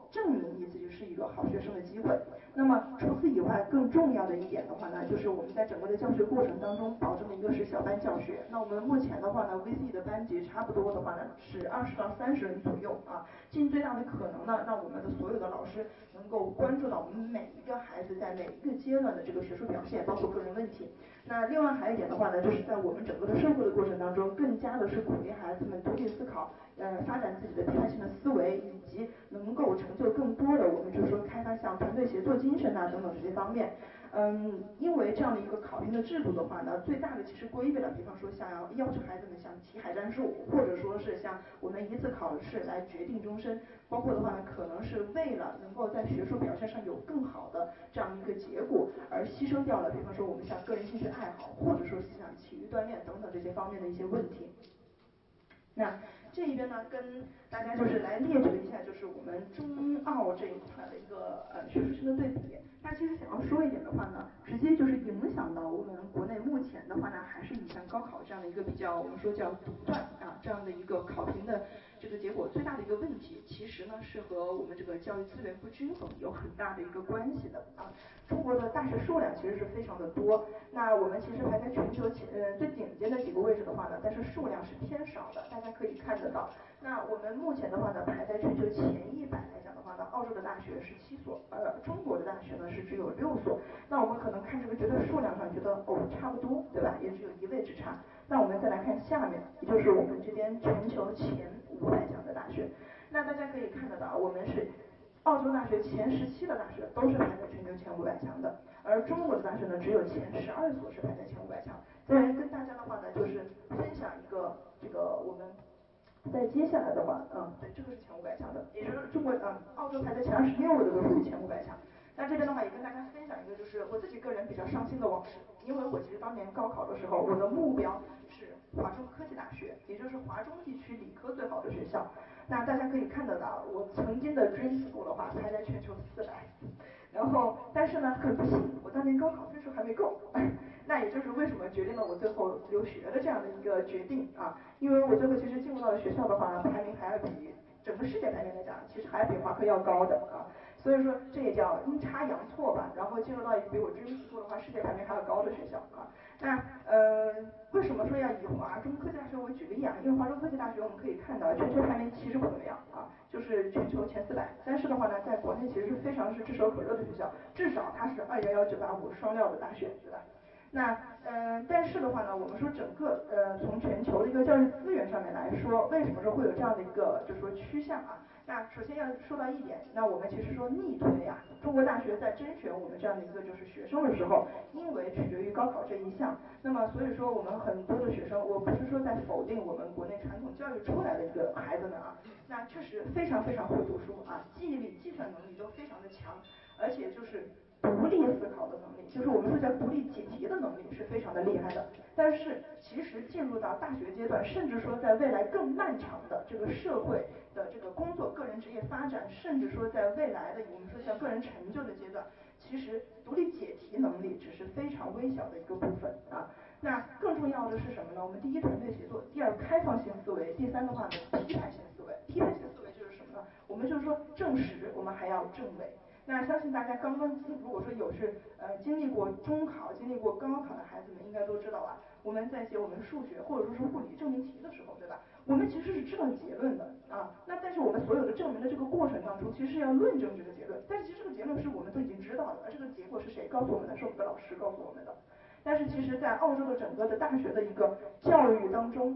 证明你自己是一个好学生的机会。那么除此以外，更重要的一点的话呢，就是我们在整个的教学过程当中保证的一个是小班教学。那我们目前的话呢 ，V C 的班级差不多的话呢是二十到三十人左右啊，尽最大的可能呢，让我们的所有的老师能够关注到我们每一个孩子在每一个阶段的这个学术表现，包括个人问题。那另外还有一点的话呢，就是在我们整个的授课的过程当中，更加的是鼓励孩子们独立思考，呃，发展自己的批判性的思维，以及能够成就更多的我们就是说开发像团队协作精神啊等等这些方面。嗯，因为这样的一个考评的制度的话呢，最大的其实规避了，比方说像要要求孩子们像题海战术，或者说是像我们一次考试来决定终身，包括的话呢，可能是为了能够在学术表现上有更好的这样一个结果，而牺牲掉了，比方说我们像个人兴趣爱好，或者说是像体育锻炼等等这些方面的一些问题。那这一边呢，跟大家就是来列举了一下，就是我们中澳这一块的一个呃学术性的对比。那其实想要说一点的话呢，直接就是影响到我们国内目前的话呢，还是以像高考这样的一个比较我们说叫独断啊这样的一个考评的这个结果，最大的一个问题，其实呢是和我们这个教育资源不均衡有很大的一个关系的啊。中国的大学数量其实是非常的多，那我们其实排在全球前呃最顶尖的几个位置的话呢，但是数量是偏少的，大家可以看得到。那我们目前的话呢，排在全球前一百来讲的话呢，澳洲的大学是七所，而中国的大学呢是只有六所。那我们可能看这个觉得数量上觉得哦差不多，对吧？也只有一位之差。那我们再来看下面，也就是我们这边全球前五百强的大学。那大家可以看得到，我们是澳洲大学前十七的大学都是排在全球前五百强的，而中国的大学呢只有前十二所是排在前五百强。再来跟大家的话呢，就是分享一个这个我们。再接下来的话，嗯，对，这个是前五百强的，也就是中国，嗯，澳洲排在前二十六的都属于前五百强。那这边的话也跟大家分享一个，就是我自己个人比较伤心的往事，因为我其实当年高考的时候，我的目标是华中科技大学，也就是华中地区理科最好的学校。那大家可以看得到，我曾经的 Dream School 的话排在全球四百，然后但是呢，很不幸，我当年高考分数还没够。那也就是为什么决定了我最后留学的这样的一个决定啊，因为我最后其实进入到了学校的话呢，排名还要比整个世界排名来讲，其实还比华科要高的啊，所以说这也叫阴差阳错吧，然后进入到一个比我 Dream School 的话，世界排名还要高的学校啊。那呃，为什么说要以华中科技大学为举例啊？因为华中科技大学我们可以看到全球排名其实不怎么样啊，就是全球前四百，但是的话呢，在国内其实是非常是炙手可热的学校，至少它是二幺幺九八五双料的大学，对吧？那呃，但是的话呢，我们说整个呃从全球的一个教育资源上面来说，为什么说会有这样的一个就是说趋向啊？那首先要说到一点，那我们其实说逆推啊，中国大学在甄选我们这样的一个就是学生的时候，因为取决于高考这一项，那么所以说我们很多的学生，我不是说在否定我们国内传统教育出来的一个孩子们啊，那确实非常非常会读书啊，记忆力、计算能力都非常的强，而且就是独立思考的能力，就是我们说叫独立解题的能力是非常的厉害的。但是其实进入到大学阶段，甚至说在未来更漫长的这个社会的这个工作、个人职业发展，甚至说在未来的我们说叫个人成就的阶段，其实独立解题能力只是非常微小的一个部分啊。那更重要的是什么呢？我们第一团队协作，第二开放性思维，第三的话呢批判性思维。批判性思维就是什么呢？我们就是说证实，我们还要证伪。那相信大家刚刚经如果说有是呃经历过中考、经历过高考的孩子们，应该都知道啊。我们在写我们数学或者说是物理证明题的时候，对吧？我们其实是知道结论的啊。那但是我们所有的证明的这个过程当中，其实是要论证这个结论。但是其实这个结论是我们都已经知道的，而这个结果是谁告诉我们的？是我们的老师告诉我们的。但是其实，在澳洲的整个的大学的一个教育当中。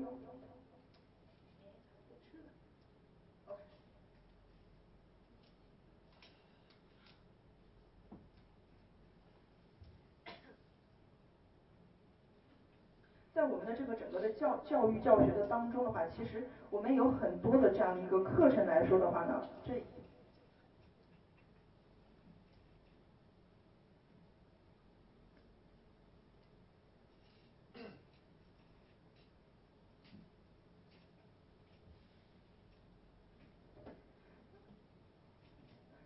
在我们的这个整个的教教育教学的当中的话，其实我们有很多的这样的一个课程来说的话呢，这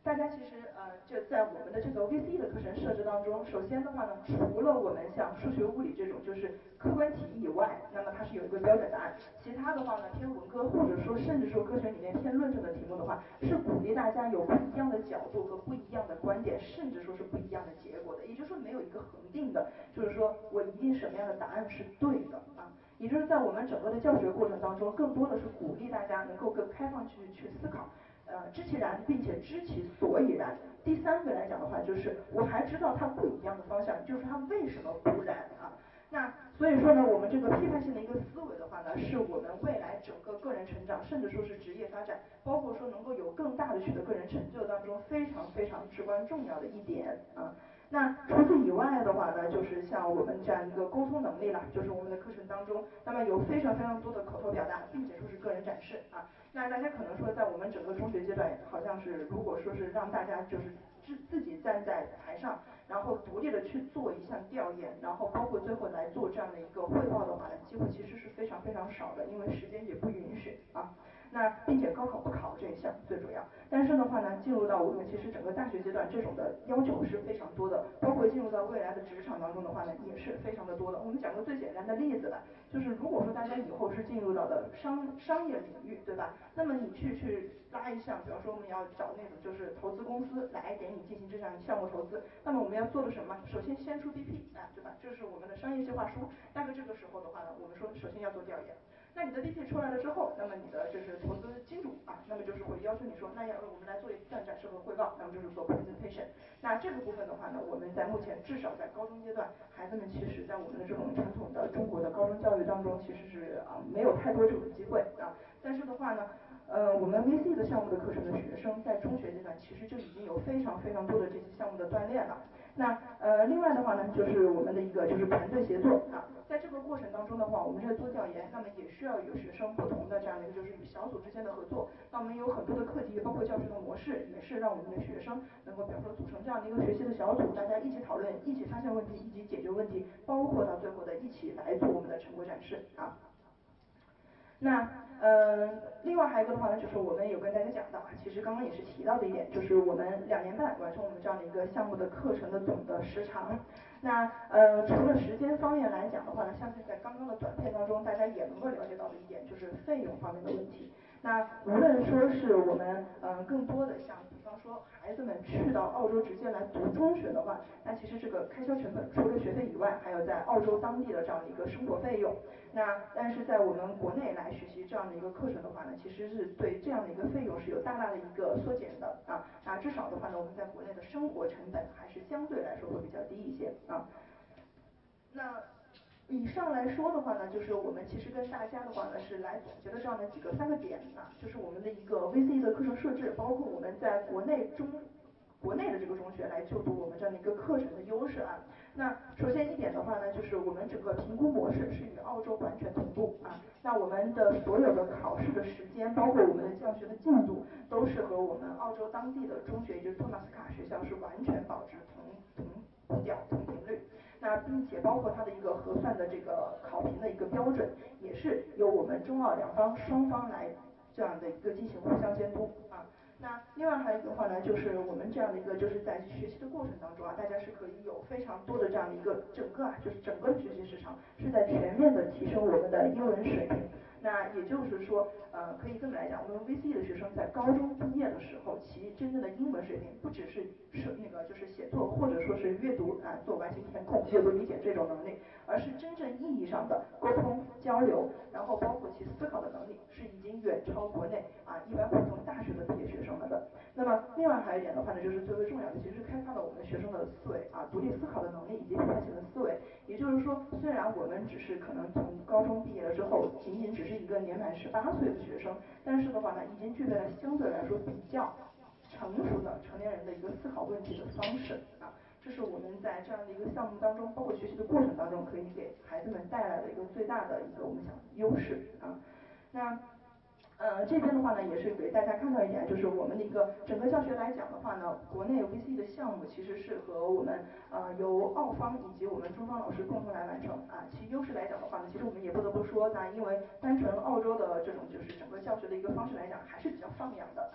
大家其实呃，就在我们的这个 V C E 的课程设置当中，首先的话呢，除了我们像数学、物理这种就是客观题以外，那么它是有一个标准答案。其他的话呢，偏文科或者说甚至说科学里面偏论证的题目的话，是鼓励大家有不一样的角度和不一样的观点，甚至说是不一样的结果的。也就是说没有一个恒定的，就是说我一定什么样的答案是对的啊。也就是在我们整个的教学过程当中，更多的是鼓励大家能够更开放去去思考。呃，知其然，并且知其所以然。第三个来讲的话，就是我还知道它不一样的方向，就是它为什么不然啊？那所以说呢，我们这个批判性的一个思维的话呢，是我们未来整个个人成长，甚至说是职业发展，包括说能够有更大的取得个人成就当中非常非常至关重要的一点啊。那除此以外的话呢，就是像我们这样一个沟通能力了，就是我们的课程当中，那么有非常非常多的口头表达，并且说是个人展示啊。那大家可能说，在我们整个中学阶段，好像是如果说是让大家就是自自己站在台上，然后独立的去做一项调研，然后包括最后来做这样的一个汇报的话呢，机会其实是非常非常少的，因为时间也不允许啊。那并且高考不考这一项最主要，但是的话呢，进入到我们其实整个大学阶段，这种的要求是非常多的，包括进入到未来的职场当中的话呢，也是非常的多的。我们讲个最简单的例子吧，就是如果说大家以后是进入到的商商业领域，对吧？那么你去去拉一项，比方说我们要找那种就是投资公司来给你进行这项项目投资，那么我们要做的什么？首先先出 B P 啊，对吧？这是我们的商业计划书。大概这个时候的话呢，我们说首先要做调研。那你的 B P 出来了之后，那么你的就是投资金主啊，那么就是会要求你说，那要我们来做一段展示和汇报，那么就是做 presentation。那这个部分的话呢，我们在目前至少在高中阶段，孩子们其实在我们的这种传统的中国的高中教育当中，其实是啊没有太多这种机会啊。但是的话呢，呃，我们 V C 的项目的课程的学生在中学阶段其实就已经有非常非常多的这些项目的锻炼了。那呃，另外的话呢，就是我们的一个就是团队协作啊，在这个过程当中的话，我们在做调研，那么也需要有学生不同的这样的一个就是与小组之间的合作。那我们有很多的课题，包括教学的模式，也是让我们的学生能够比方说组成这样的一个学习的小组，大家一起讨论，一起发现问题，一起解决问题，包括到最后的一起来做我们的成果展示啊。那呃，另外还有一个的话呢，就是我们有跟大家讲到，其实刚刚也是提到的一点，就是我们两年半完成我们这样的一个项目的课程的总的时长。那呃，除了时间方面来讲的话呢，相信在刚刚的短片当中，大家也能够了解到的一点，就是费用方面的问题。那无论说是我们嗯、呃、更多的像比方说孩子们去到澳洲直接来读中学的话，那其实这个开销成本除了学费以外，还有在澳洲当地的这样的一个生活费用。那但是在我们国内来学习这样的一个课程的话呢，其实是对这样的一个费用是有大大的一个缩减的啊。那至少的话呢，我们在国内的生活成本还是相对来说会比较低一些啊。那以上来说的话呢，就是我们其实跟大家的话呢是来总结的这样的几个三个点啊，就是我们的一个 V C E 的课程设置，包括我们在国内中国内的这个中学来就读我们这样的一个课程的优势啊。那首先一点的话呢，就是我们整个评估模式是与澳洲完全同步啊。那我们的所有的考试的时间，包括我们的教学的进度，都是和我们澳洲当地的中学，也就是托马斯卡学校是完全保持同同步调、同频率。那并且包括它的一个核算的这个考评的一个标准，也是由我们中澳两方双方来这样的一个进行互相监督啊。那另外还有一个话呢，就是我们这样的一个就是在学习的过程当中啊，大家是可以有非常多的这样的一个整个啊，就是整个的学习时长是在全面的提升我们的英文水平。那也就是说，呃，可以这么来讲，我们 V C E 的学生在高中毕业的时候，其真正的英文水平不只是是那个就是写作或者说是阅读啊，做完形填空、阅读理解这种能力，而是真正意义上的沟通交流，然后包括其思考的能力，是已经远超国内啊一般普通大学的毕业学生了的。那么另外还有一点的话呢，就是最为重要的，其实是开发了我们学生的思维啊，独立思考的能力以及批判性的思维。也就是说，虽然我们只是可能从高中毕业了之后，仅仅只是一个年满十八岁的学生，但是的话呢，已经具备了相对来说比较成熟的成年人的一个思考问题的方式啊。这是我们在这样的一个项目当中，包括学习的过程当中，可以给孩子们带来的一个最大的一个我们讲优势啊。那呃，这边的话呢，也是给大家看到一点，就是我们的一个整个教学来讲的话呢，国内 V C E 的项目其实是和我们呃由澳方以及我们中方老师共同来完成啊。其优势来讲的话呢，其实我们也不得不说，那因为单纯澳洲的这种就是整个教学的一个方式来讲，还是比较放养的啊。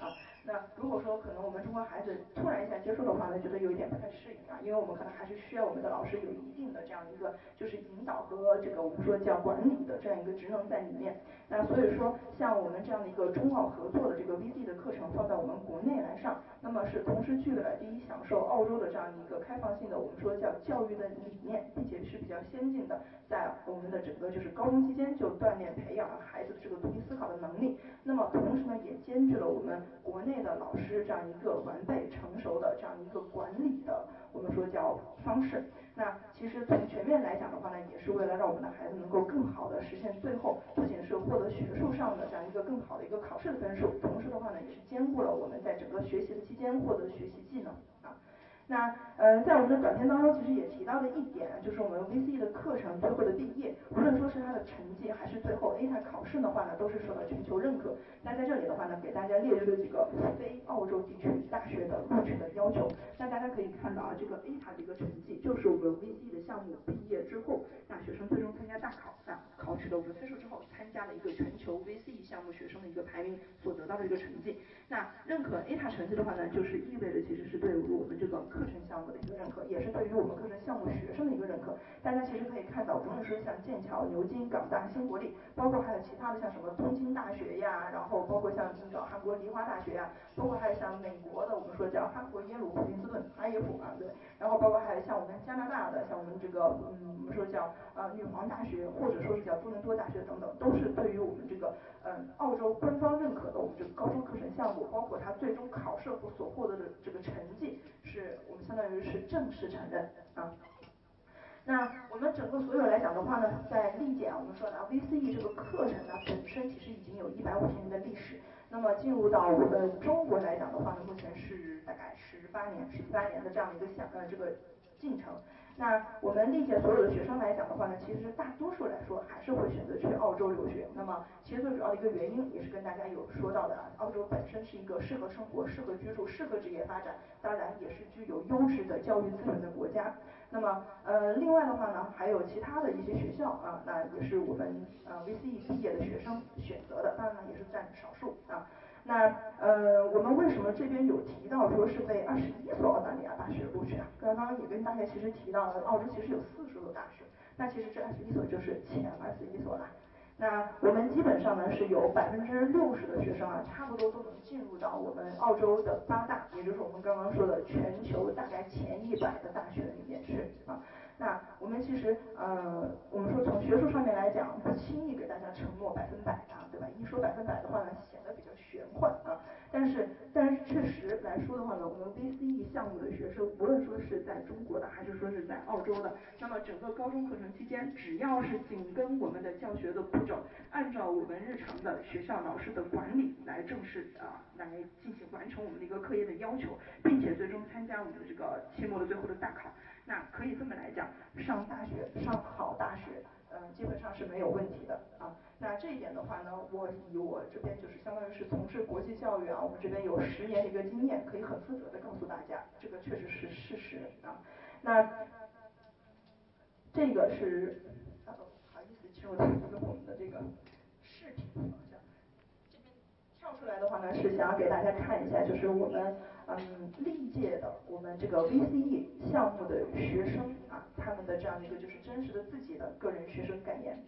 那如果说可能我们中国孩子突然一下接触的话呢，觉得有一点不太适应啊，因为我们可能还是需要我们的老师有一定的这样一个就是引导和这个我们说叫管理的这样一个职能在里面。那所以说像我们这样的一个中澳合作的这个 V C 的课程放在我们国内来上，那么是同时具备了第一享受澳洲的这样一个开放性的我们说叫教育的理念，并且是比较先进的，在我们的整个就是高中期间就锻炼培养了孩子的这个独立思考的能力。那么同时呢，也兼具了我们国内的老师这样一个完备成熟的这样一个管理的我们说叫方式。那其实从全面来讲的话呢，也是为了让我们的孩子能够更好的实现最后不仅是获得学术上的这样一个更好的一个考试的分数，同时的话呢，也是兼顾了我们在整个学习的期间获得学习技能啊。那呃，在我们的短片当中，其实也提到了一点，就是我们 V C E 的课程最后的毕业，无论说是它的成绩，还是最后 A T A 考试的话呢，都是受到全球认可。那在这里的话呢，给大家列举了几个非澳洲地区大学的录取的要求。那大家可以看到啊，这个 A T A 的一个成绩，就是我们 V C E 的项目毕业之后，那学生最终参加大考，那考取了我们分数之后，参加了一个全球 V C E 项目学生的一个排名所得到的一个成绩。那认可 A T A 成绩的话呢，就是意味着其实是对于我们这个课程项目的一个认可，也是对于我们课程项目学生的一个认可。大家其实可以看到，无论说像剑桥、牛津、港大、新国立，包括还有其他的像什么东京大学呀，然后包括像那个韩国梨花大学呀，包括还有像美国的我们说叫哈佛、耶鲁、普林斯顿、哈耶普啊，对，然后包括还有像我们加拿大的，像我们这个嗯我们说叫呃女皇大学，或者说是叫多伦多大学等等，都是对于我们这个嗯澳洲官方认可的我们这个高中课程项目，包括它最终考试所获得的这个成绩，是我们相当于是正式承认啊。那我们整个所有来讲的话呢，在历届啊，我们说的 V C E 这个课程呢本身其实已经有一百五十年的历史。那么进入到我们中国来讲的话呢，目前是大概十八年、十八年的这样的一个项呃这个进程。那我们历届所有的学生来讲的话呢，其实大多数来说还是会选择去澳洲留学。那么其实最主要的一个原因也是跟大家有说到的啊，澳洲本身是一个适合生活、适合居住、适合职业发展，当然也是具有优质的教育资源的国家。那么呃另外的话呢，还有其他的一些学校啊，那也是我们呃 V C E 毕业的学生选择的，当然呢也是占少数啊。那呃，我们为什么这边有提到说是被二十一所澳大利亚大学录取啊？刚刚也跟大家其实提到了，澳洲其实有四十所大学，那其实这二十一所就是前二十一所啦。那我们基本上呢是有百分之六十的学生啊，差不多都能进入到我们澳洲的八大，也就是我们刚刚说的全球大概前一百的大学里面去啊。那我们其实呃，我们说从学术上面来讲，不轻易给大家承诺百分百啊，对吧？一说百分百的话呢，显得比较玄幻啊。但是但是确实来说的话呢，我们 V C E 项目的学生，无论说是在中国的，还是说是在澳洲的，那么整个高中课程期间，只要是紧跟我们的教学的步骤，按照我们日常的学校老师的管理来正式啊来进行完成我们的一个课业的要求，并且最终参加我们的这个期末的最后的大考。那可以这么来讲，上大学上好大学，嗯、呃，基本上是没有问题的啊。那这一点的话呢，我以我这边就是相当于是从事国际教育啊，我们这边有十年的一个经验，可以很负责的告诉大家，这个确实是事实啊。那这个是，呃，不好意思，进入到一个我们的这个视频方向。这边跳出来的话呢，是想要给大家看一下，就是我们嗯历届的我们这个 V C E 项目的学生啊，他们的这样的一个就是真实的自己的个人学生感言。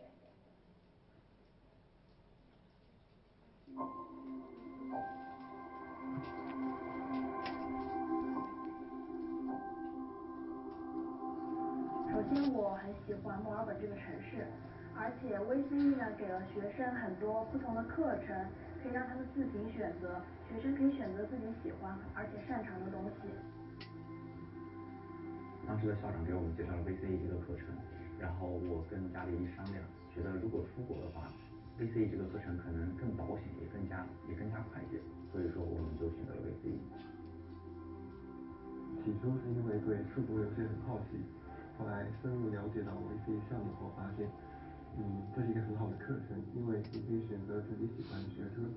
首先我很喜欢墨尔本这个城市，而且 V C E 呢给了学生很多不同的课程，可以让他们自行选择，学生可以选择自己喜欢而且擅长的东西。 当时的校长给我们介绍了 V C E 这个课程，然后我跟家里一商量，觉得如果出国的话 ，V C E 这个课程可能更保险，也更加也更加快捷，所以说我们就选择了 V C E。 起初是因为对出国留学很好奇，后来深入了解到 V C E 项目后，发现，嗯，这是一个很好的课程，因为你可以选择自己喜欢的学科。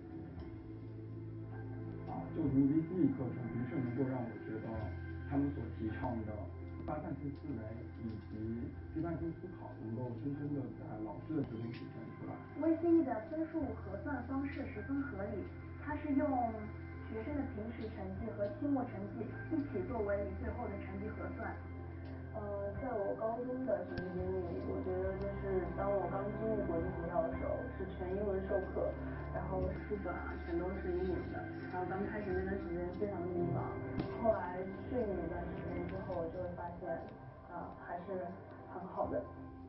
啊，就读 V C E 课程的确能够让我觉得他们所提倡的发散性思维以及批判性思考能够深深的在老师的之中体现出来。 V C E 的分数核算方式十分合理，它是用学学生的平时成绩和期末成绩一起作为你最后的成绩核算。 嗯，在我高中的学习经历里，我觉得就是当我刚进入国际学校的时候，是全英文授课，然后书本啊全都是英文的，然后刚开始那段时间非常的迷茫，后来适应了一段时间之后，就会发现啊、呃、还是很好的。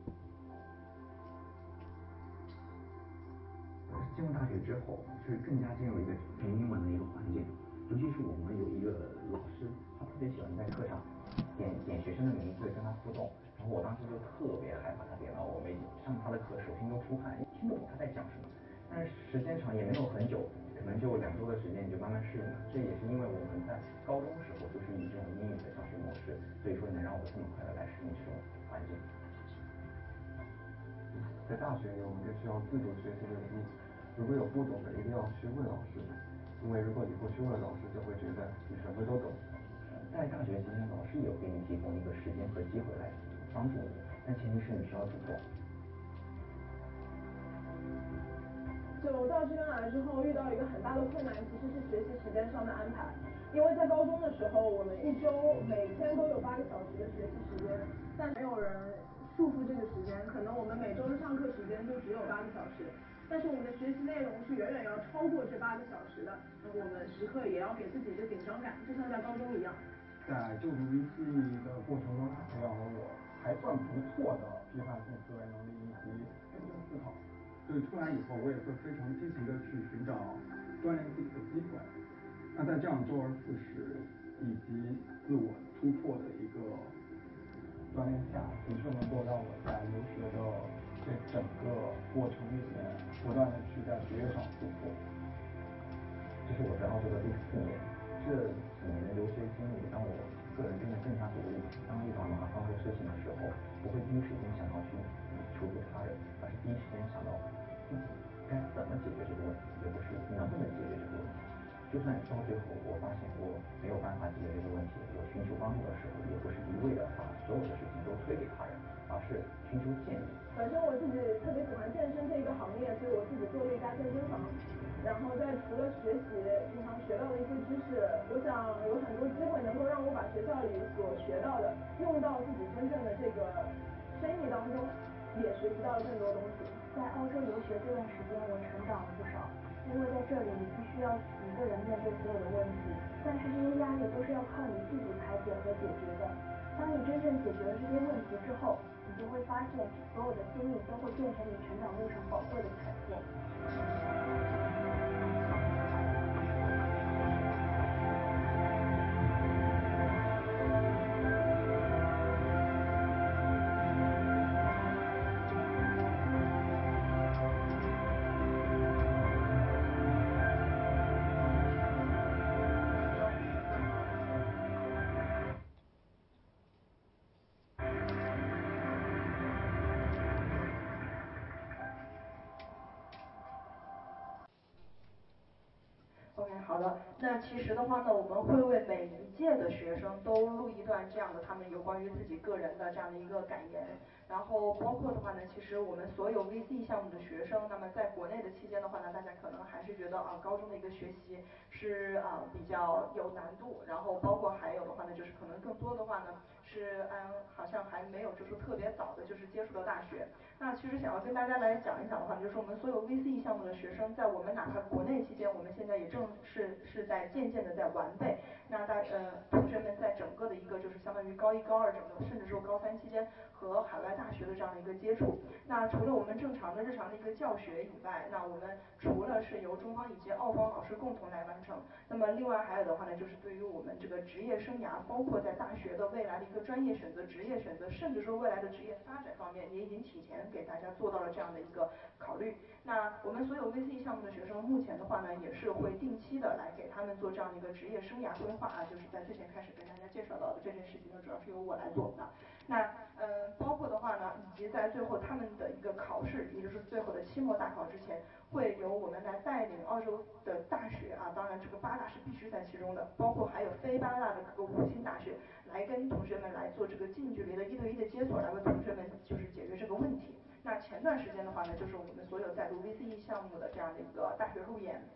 进入大学之后，是更加进入一个纯英文的一个环境，尤其是我们有一个老师，他特别喜欢在课上点点学生的名字跟他互动，然后我当时就特别害怕他点到我，每上他的课手心都出汗，听不懂他在讲什么。但是时间长也没有很久，可能就两周的时间你就慢慢适应了。这也是因为我们在高中时候就是以这种英语的教学模式，所以说能让我这么快的来适应这种环境。 在大学里，我们更需要自主学习的能力。如果有不懂的，一定要去问老师，因为如果你不去问老师，就会觉得你什么都懂。 在大学期间，老师也有给你提供一个时间和机会来帮助你，但前提是你需要主动。 就到这边来之后，遇到一个很大的困难，其实是学习时间上的安排。因为在高中的时候，我们一周每天都有八个小时的学习时间，但没有人束缚这个时间，可能我们每周的上课时间就只有八个小时，但是我们的学习内容是远远要超过这八个小时的，我们时刻也要给自己一个紧张感，就像在高中一样。 在就读 V C E 的过程中，它培养了我还算不错的批判性思维能力以及辩证思考。所以出来以后，我也会非常积极的去寻找锻炼自己的机会。那在这样周而复始以及自我突破的一个锻炼下，的确能够让我在留学的这整个过程里面，不断的去在学业上突破。 这是我在澳洲的第四年，这几年的留学经历让我个人变得更加独立。当遇到麻烦或事情的时候，不会第一时间想到去求助他人，而是第一时间想到自己该怎么解决这个问题，而不是能不能解决这个问题。就算到最后我发现我没有办法解决这个问题，我寻求帮助的时候，也不是一味的把所有的事情都推给他人，而是寻求建议。 本身我自己特别喜欢健身这一个行业，所以我自己做了一家健身房。然后在除了学习平常学到的一些知识，我想有很多机会能够让我把学校里所学到的用到自己真正的这个生意当中，也学习到了更多东西。 在澳洲留学这段时间，我成长了不少，因为在这里你必须要一个人面对所有的问题，但是这些压力都是要靠你自己排解和解决的。当你真正解决了这些问题之后，你就会发现所有的经历都会变成你成长路上宝贵的财富。 OK， 好的。那其实的话呢，我们会为每一届的学生都录一段这样的他们有关于自己个人的这样的一个感言。然后包括的话呢，其实我们所有 V C 项目的学生，那么在国内的期间的话呢，大家可能还是觉得啊，高中的一个学习是啊比较有难度。然后包括还有的话呢，就是可能更多的话呢，是嗯好像还没有就是特别早的就是接触到大学。那其实想要跟大家来讲一讲的话，就是我们所有 V C 项目的学生，在我们哪怕国内期间，我们现在也正是是在渐渐的在完备。那大呃同学们在整个的一个就是相当于高一高二整个甚至说高三期间和海外大学的这样的一个接触。那除了我们正常的日常的一个教学以外，那我们除了是由中方以及澳方老师共同来完成，那么另外还有的话呢，就是对于我们这个职业生涯，包括在大学的未来的一个专业选择、职业选择，甚至说未来的职业发展方面，也已经提前给大家做到了这样的一个考虑。那我们所有 V C 项目的学生，目前的话呢，也是会定期的来给他们做这样的一个职业生涯规划啊，就是在之前开始跟大家介绍到的这件事情呢，主要是由我来做的。那呃，包括的话呢，以及在最后他们的一个考试，也就是最后的期末大考之前，会由我们来带领澳洲的大学啊，当然这个八大是必须在其中的，包括还有非八大的各个五星大学，来跟同学们来做这个近距离的一对一的接触，来为同学们就是解决这个问题。那前段时间的话呢，就是我们所有在读 V C E 项目的这样的一个大学路演啊，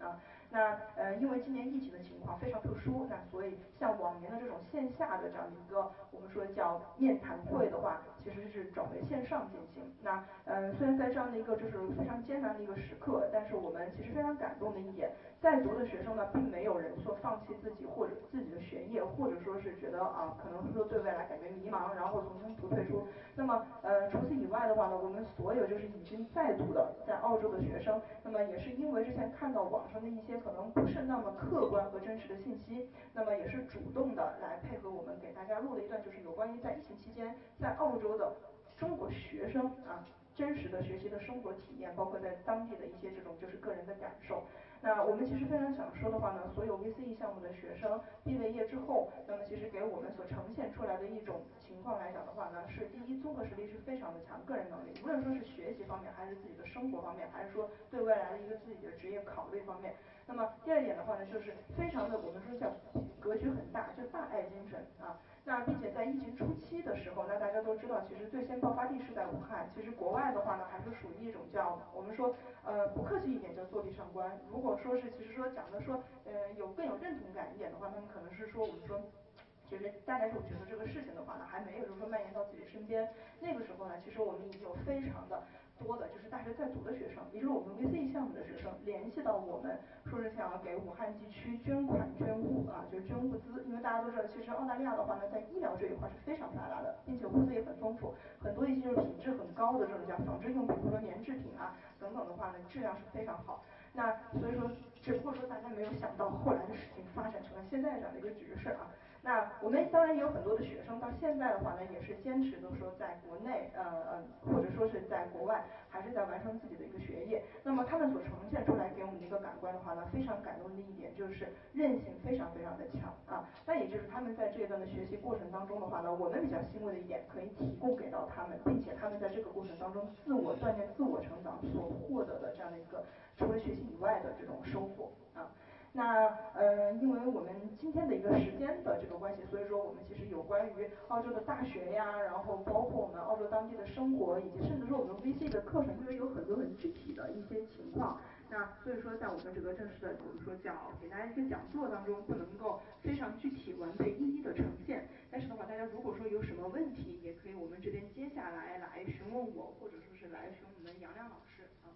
那呃，因为今年疫情的情况非常特殊，那所以像往年的这种线下的这样的一个我们说叫面谈会的话，其实是转为线上进行。那呃，虽然在这样的一个就是非常艰难的一个时刻，但是我们其实非常感动的一点，在读的学生呢，并没有人说放弃自己或者自己的学业，或者说是觉得啊，可能说对未来感觉迷茫，然后从中途退出。那么呃，除此以外的话呢，我们所有就是已经在读的在澳洲的学生，那么也是因为之前看到网上的一些可能不是那么客观和真实的信息，那么也是主动的来配合我们给大家录了一段，就是有关于在疫情期间在澳洲的中国学生啊真实的学习的生活体验，包括在当地的一些这种就是个人的感受。那我们其实非常想说的话呢，所有 V C E 项目的学生毕了业之后，那么其实给我们所呈现出来的一种情况来讲的话呢，是第一，综合实力是非常的强，个人能力，无论说是学习方面，还是自己的生活方面，还是说对未来的一个自己的职业考虑方面。那么第二点的话呢，就是非常的我们说叫格局很大，就大爱精神啊。那并且在疫情初期的时候，那大家都知道，其实最先爆发地是在武汉。其实国外的话呢，还是属于一种叫我们说呃不客气一点叫作壁上观。如果说是其实说讲的说呃有更有认同感一点的话，他们可能是说我们说。其实大家就觉得这个事情的话呢，还没有就是说蔓延到自己身边。那个时候呢，其实我们已经有非常的多的就是大学在读的学生，也就是我们 V C E 项目的学生联系到我们，说是想要给武汉地区捐款捐物啊，就是捐物资。因为大家都知道，其实澳大利亚的话呢，在医疗这一块是非常发达的，并且物资也很丰富，很多一些就是品质很高的这种叫纺织用品或者说棉制品啊等等的话呢，质量是非常好。那所以说，只不过说大家没有想到后来的事情发展成了现在这样的一个局势啊。那我们当然也有很多的学生到现在的话呢，也是坚持都说在国内呃呃或者说是在国外，还是在完成自己的一个学业。那么他们所呈现出来给我们的一个感官的话呢，非常感动的一点就是韧性非常非常的强啊。那也就是他们在这一段的学习过程当中的话呢，我们比较欣慰的一点可以提供给到他们，并且他们在这个过程当中自我锻炼、自我成长所获得的这样的一个除了学习以外的这种收获啊。那呃，因为我们今天的一个时间的这个关系，所以说我们其实有关于澳洲的大学呀，然后包括我们澳洲当地的生活，以及甚至说我们 V C 的课程，因为有很多很具体的一些情况。那所以说，在我们这个正式的我们说叫给大家一个讲座当中，不能够非常具体完备一一的呈现。但是的话，大家如果说有什么问题，也可以我们这边接下来来询问我，或者说是来询问我们杨亮老师啊。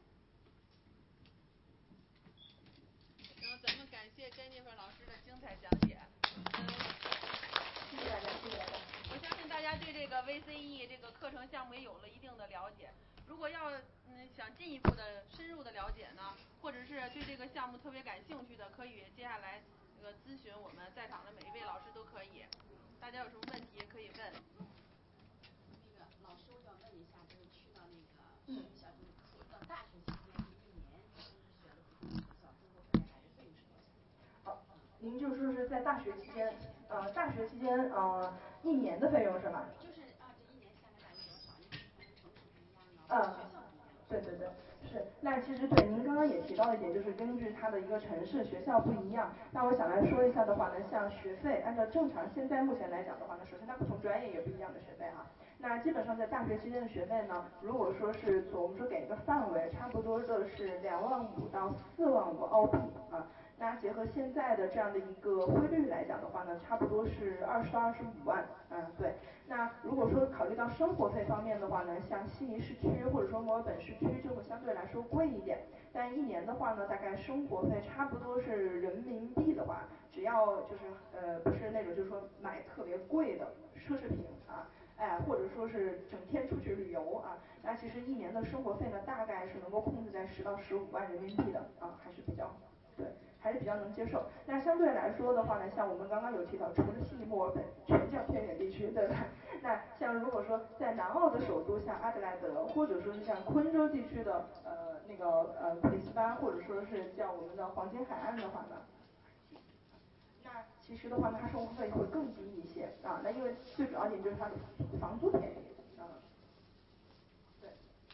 然后咱们感谢 Jennifer 老师的精彩讲解。嗯， 谢谢大家，谢谢大家。 我相信大家对这个 V C E 这个课程项目也有了一定的了解。如果要嗯想进一步的深入的了解呢，或者是对这个项目特别感兴趣的，可以接下来这个咨询我们在场的每一位老师都可以。大家有什么问题也可以问。 那个老师，我想问一下，就是去到那个学校，就是说到大学期间这一年，就是选了不同的学校，中国费还是费用是多少？ 好，您就说是在大学期间，呃，大学期间呃一年的费用是吗？ 就是啊，这一年下来大约多少？因为不同的城市不一样啊， 嗯， 学校不一样。 对对对，是。那其实对您刚刚也提到一点，就是根据它的一个城市学校不一样。那我想来说一下的话呢，像学费，按照正常现在目前来讲的话呢，首先它不同专业也不一样的学费哈。那基本上在大学期间的学费呢，如果说是从我们说给一个范围，差不多的是两万五到四万五澳币啊。那结合现在的这样的一个汇率来讲的话呢，差不多是二十到二十五万，嗯，对。那如果说考虑到生活费方面的话呢，像悉尼市区或者说墨尔本市区就会相对来说贵一点，但一年的话呢，大概生活费差不多是人民币的话，只要就是呃不是那种就是说买特别贵的奢侈品啊，哎，或者说是整天出去旅游啊，那其实一年的生活费呢，大概是能够控制在十到十五万人民币的啊，还是比较对。还是比较能接受。那相对来说的话呢，像我们刚刚有提到，除了悉尼、墨尔本，全叫偏远地区，对吧？那像如果说在南澳的首都，像阿德莱德，或者说是像昆州地区的呃那个呃布里斯班，或者说是叫我们的黄金海岸的话呢，那其实的话呢，它生活费会更低一些啊。那因为最主要一点就是它的房租便宜啊。对。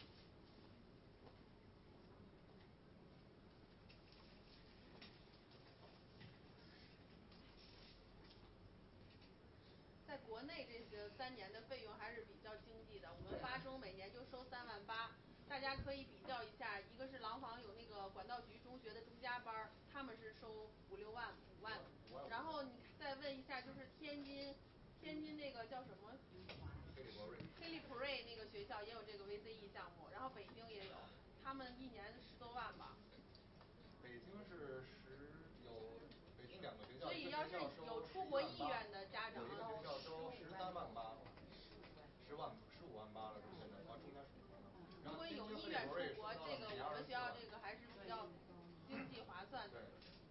在国内这个三年的费用还是比较经济的，我们发生每年就收三万八，大家可以比较一下，一个是廊坊有那个管道局中学的中加班，他他们是收五六万五万，然后你再问一下就是天津天津那个叫什么黑利普瑞那个学校也有这个 V C E 项目，然后北京也有，他们一年十多万吧。 北京是十有北京两个学校， 所以要是有出国意愿的家长， 有一个学校收十三万八，十万十五万八了，现在啊中间数了。 如果有意愿出国，这个我们学校这个还是比较经济划算的。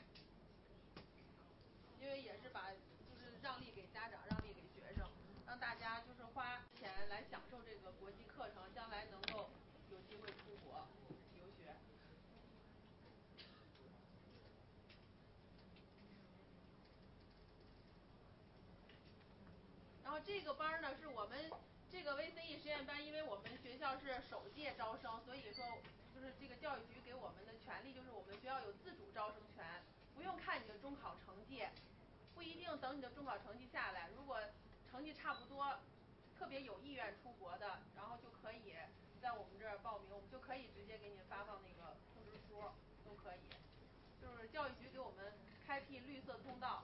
因为也是把就是让利给家长，让利给学生，让大家就是花钱来享受这个国际课程，将来能够有机会出国留学。然后这个班呢是我们这个 V C E 实验班，因为我们学校是首届招生，所以说就是这个教育局给我们的权利就是我们学校有自主招生权，不用看你的中考成绩，不一定等你的中考成绩下来，如果成绩差不多，特别有意愿出国的，然后就可以在我们这儿报名，我们就可以直接给你发放那个通知书，都可以。就是教育局给我们开辟绿色通道。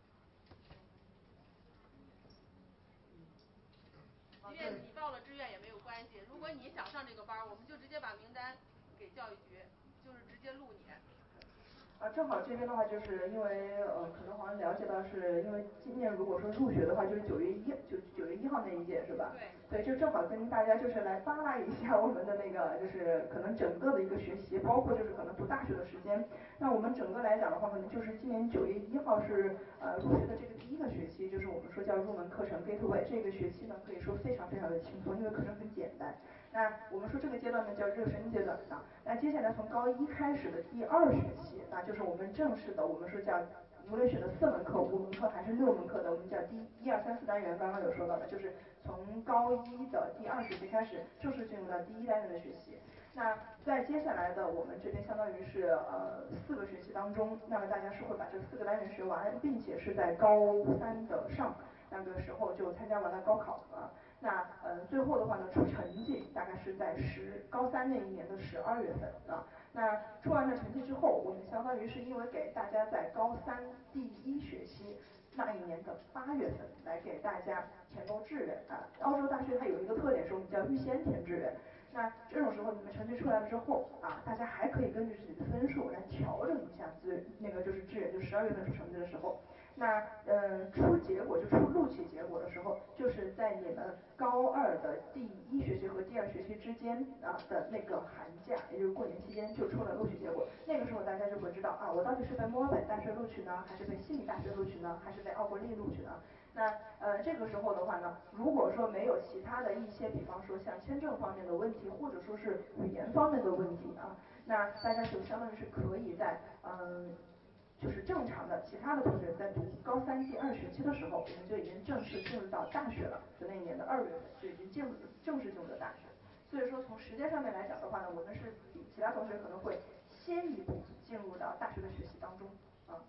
即便你报了志愿也没有关系，如果你想上这个班，我们就直接把名单给教育局，就是直接录你。 啊，正好这边的话，就是因为呃，可能好像了解到是因为今年如果说入学的话，就是九月一就九月一号那一届是吧？ 对。 对，就正好跟大家就是来扒拉一下我们的那个就是可能整个的一个学习，包括就是可能读大学的时间。那我们整个来讲的话，可能就是今年九月一号是呃入学的这个第一个学期，就是我们说叫入门课程 Gateway， 这个学期呢可以说非常非常的轻松，因为课程很简单。那我们说这个阶段呢叫热身阶段啊，那接下来从高一开始的第二学期，那就是我们正式的，我们说叫无论选的四门课、五门课还是六门课的，我们叫第一二三四单元，刚刚有说到的，就是从高一的第二学期开始正式进入到第一单元的学习。那在接下来的我们这边相当于是呃四个学期当中，那么大家是会把这四个单元学完，并且是在高三的上那个时候就参加完了高考啊。那呃最后的话呢出成绩大概是在十高三那一年的十二月份啊。那出完了成绩之后，我们相当于是因为给大家在高三第一学期那一年的八月份来给大家填够志愿啊。澳洲大学它有一个特点是我们叫预先填志愿。那这种时候你们成绩出来了之后啊，大家还可以根据自己的分数来调整一下志那个就是志愿，就十二月份出成绩的时候。那呃出结果就出录取结果的时候，就是在你们高二的第一学期和第二学期之间啊的那个寒假，也就是过年期间就出了录取结果。那个时候大家就会知道啊，我到底是被墨尔本大学录取呢，还是被悉尼大学录取呢，还是被奥国立录取呢？那呃这个时候的话呢，如果说没有其他的一些，比方说像签证方面的问题，或者说是语言方面的问题啊，那大家就相当于是可以在嗯。就是正常的，其他的同学在读高三第二学期的时候，我们就已经正式进入到大学了，就那一年的二月份就已经进入正式进入了大学。所以说从时间上面来讲的话呢，我们是比其他同学可能会先一步进入到大学的学习当中啊。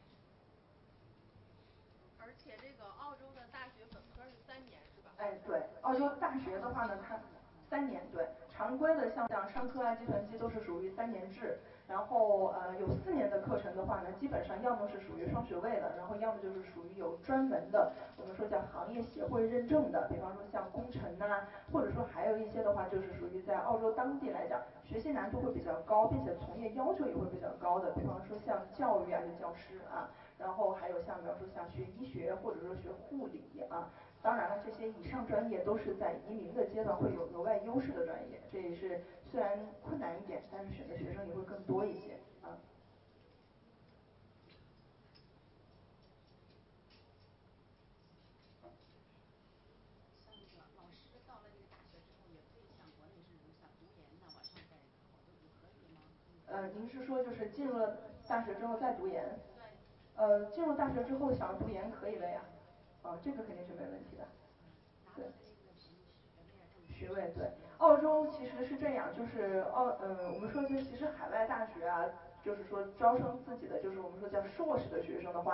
而且这个澳洲的大学本科是三年是吧？ 哎，对，澳洲大学的话呢，它三年，对，常规的像像商科啊、计算机都是属于三年制。然后呃有四年的课程的话呢，基本上要么是属于双学位的，然后要么就是属于有专门的，我们说叫行业协会认证的，比方说像工程呐、啊，或者说还有一些的话就是属于在澳洲当地来讲，学习难度会比较高，并且从业要求也会比较高的，比方说像教育啊，就教师啊，然后还有像比方说像学医学或者说学护理啊。当然了，这些以上专业都是在移民的阶段会有额外优势的专业，这也是虽然困难一点，但是选的学生也会更多一些啊。 像那个老师到了这个大学之后，也可以像国内是像读研呐，往上再考，都也可以吗？ 呃，您是说就是进入了大学之后再读研？ 对。 呃，进入大学之后想要读研可以的呀，啊，这个肯定是没问题的。对。学位对，澳洲其实是这样，就是澳呃，我们说其实海外大学啊，就是说招生自己的，就是我们说叫硕士的学生的话，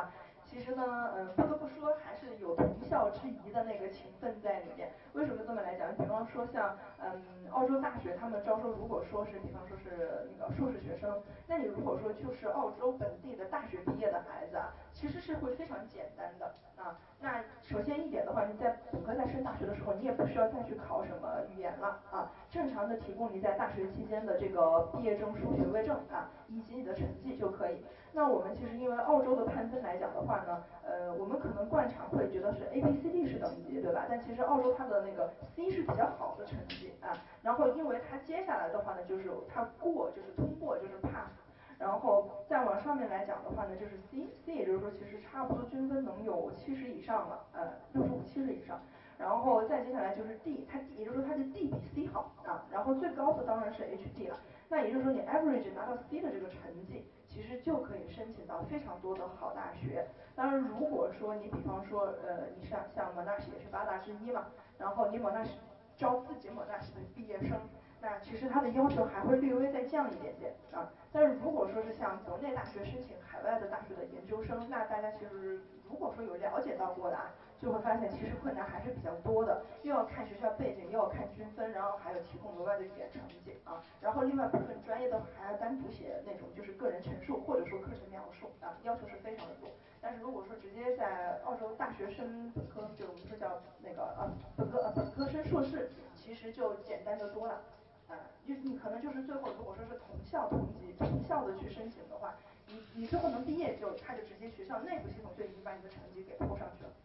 其实呢，嗯，不得不说还是有同校之谊的那个情分在里面。为什么这么来讲？比方说像，嗯，澳洲大学他们招收，如果说是，比方说是那个硕士学生，那你如果说就是澳洲本地的大学毕业的孩子啊，其实是会非常简单的啊。那首先一点的话，你在本科在升大学的时候，你也不需要再去考什么语言了啊，正常的提供你在大学期间的这个毕业证书、学位证啊，以及你的成绩就可以。那我们其实因为澳洲的判分来讲的话呢，呃，我们可能惯常会觉得是 A B C D 是等级，对吧？但其实澳洲它的那个 C 是比较好的成绩啊，然后因为它接下来的话呢，就是它过就是通过就是 pass。然后再往上面来讲的话呢，就是 C，C 也就是说其实差不多均分能有七十以上了，呃，六十五七十以上。然后再接下来就是 D， 它也就是说它的 D 比 C 好啊，然后最高的当然是 H D 了。那也就是说你 average 拿到 C 的这个成绩，其实就可以申请到非常多的好大学。当然，如果说你比方说，呃，你像像 Monash 也是八大之一嘛，然后你 Monash 招自己 Monash 的毕业生，那其实它的要求还会略微再降一点点啊。但是如果说是像国内大学申请海外的大学的研究生，那大家其实如果说有了解到过的啊，就会发现其实困难还是比较多的，又要看学校背景，又要看均分，然后还有提供额外的语言成绩啊，然后另外部分专业的还要单独写那种就是个人陈述或者说课程描述啊，要求是非常的多。但是如果说直接在澳洲大学生本科，就我们说叫那个呃本科呃本科生硕士，其实就简单的多了。呃，就你可能就是最后如果说是同校同级同校的去申请的话，你你最后能毕业就他就直接学校内部系统就已经把你的成绩给铺上去了。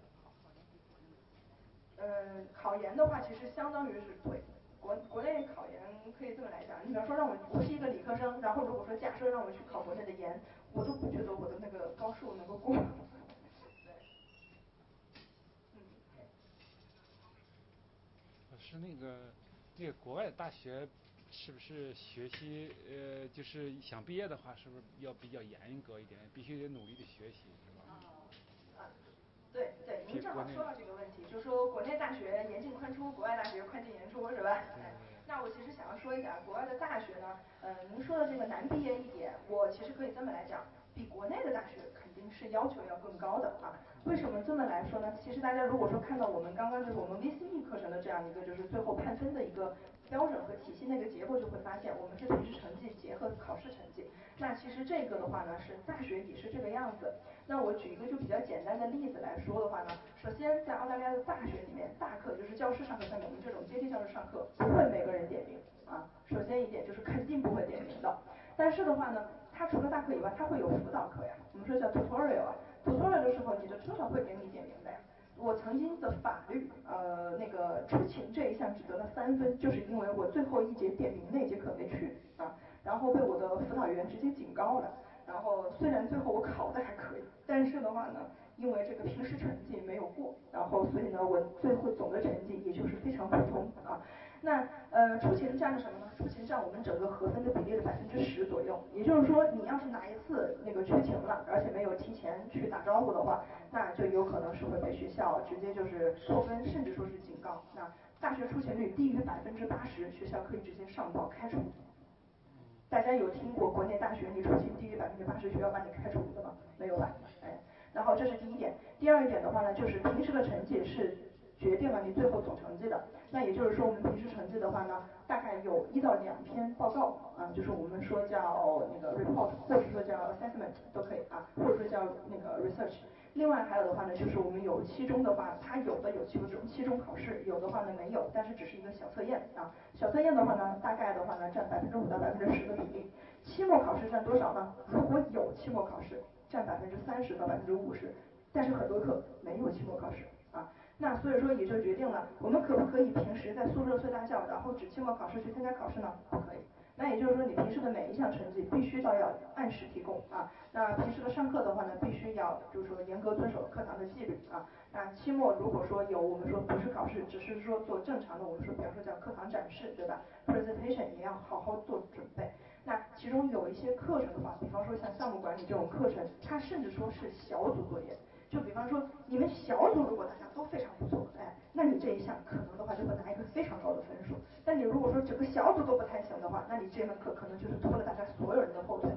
嗯，考研的话其实相当于是对国国内考研可以这么来讲，你比方说让我我是一个理科生，然后如果说假设让我去考国内的研，我都不觉得我的那个高数能够过。 是那个那个国外的大学是不是学习呃就是想毕业的话是不是要比较严格一点，必须得努力的学习是吧？ 啊，对对，您正好说到这个问题，就说国内大学严进宽出，国外大学宽进严出是吧？哎，那我其实想要说一下，国外的大学呢，呃，您说的这个难毕业一点，我其实可以这么来讲，比国内的大学肯定是要求要更高的啊。为什么这么来说呢？其实大家如果说看到我们刚刚就是我们 V C E 课程的这样一个就是最后判分的一个标准和体系那个结构，就会发现我们是平时成绩结合考试成绩。那其实这个的话呢，是大学也是这个样子。那我举一个就比较简单的例子来说的话呢，首先在澳大利亚的大学里面，大课就是教师上课，像我们这种阶梯教师上课，不会每个人点名啊。首先一点就是肯定不会点名的。但是的话呢，它除了大课以外，它会有辅导课呀，我们说叫 tutorial 啊。tutorial 的时候，你的 tutor 会给你点名的呀。我曾经的法律，呃，那个出勤这一项只得了三分，就是因为我最后一节点名那节课没去啊，然后被我的辅导员直接警告了。然后虽然最后我考的还可以，但是的话呢，因为这个平时成绩没有过，然后所以呢，我最后总的成绩也就是非常普通啊。那呃，出勤占了什么呢？出勤占我们整个核分的比例的百分之十左右。也就是说，你要是哪一次那个缺勤了，而且没有提前去打招呼的话，那就有可能是会被学校直接就是扣分，甚至说是警告。那大学出勤率低于百分之八十，学校可以直接上报开除。大家有听过国内大学你出勤低于百分之八十，学校把你开除的吗？没有吧？哎，然后这是第一点。第二一点的话呢，就是平时的成绩是决定了你最后总成绩的。那也就是说，我们平时成绩的话呢，大概有一到两篇报告啊，就是我们说叫那个 report， 或者说叫 assessment 都可以啊，或者说叫那个 research。另外还有的话呢，就是我们有期中的话，它有的有期中期中考试，有的话呢没有，但是只是一个小测验啊。小测验的话呢，大概的话呢占百分之五到百分之十的比例。期末考试占多少呢？如果有期末考试，占百分之三十到百分之五十，但是很多课没有期末考试啊。那所以说也就决定了，我们可不可以平时在宿舍睡大觉，然后只期末考试去参加考试呢？不可以。那也就是说，你平时的每一项成绩必须都要按时提供啊。那平时的上课的话呢，必须要就是说严格遵守课堂的纪律啊。那期末如果说有我们说不是考试，只是说做正常的，我们说比方说叫课堂展示，对吧 ？presentation 也要好好做准备。那其中有一些课程的话，比方说像项目管理这种课程，它甚至说是小组作业。就比方说你们小组如果大家都非常不错，哎，那你这一项可能的话就会拿一个非常高的分数。但你如果说整个小组都不太行的话，那你这门课可能就是拖了大家所有人的后腿。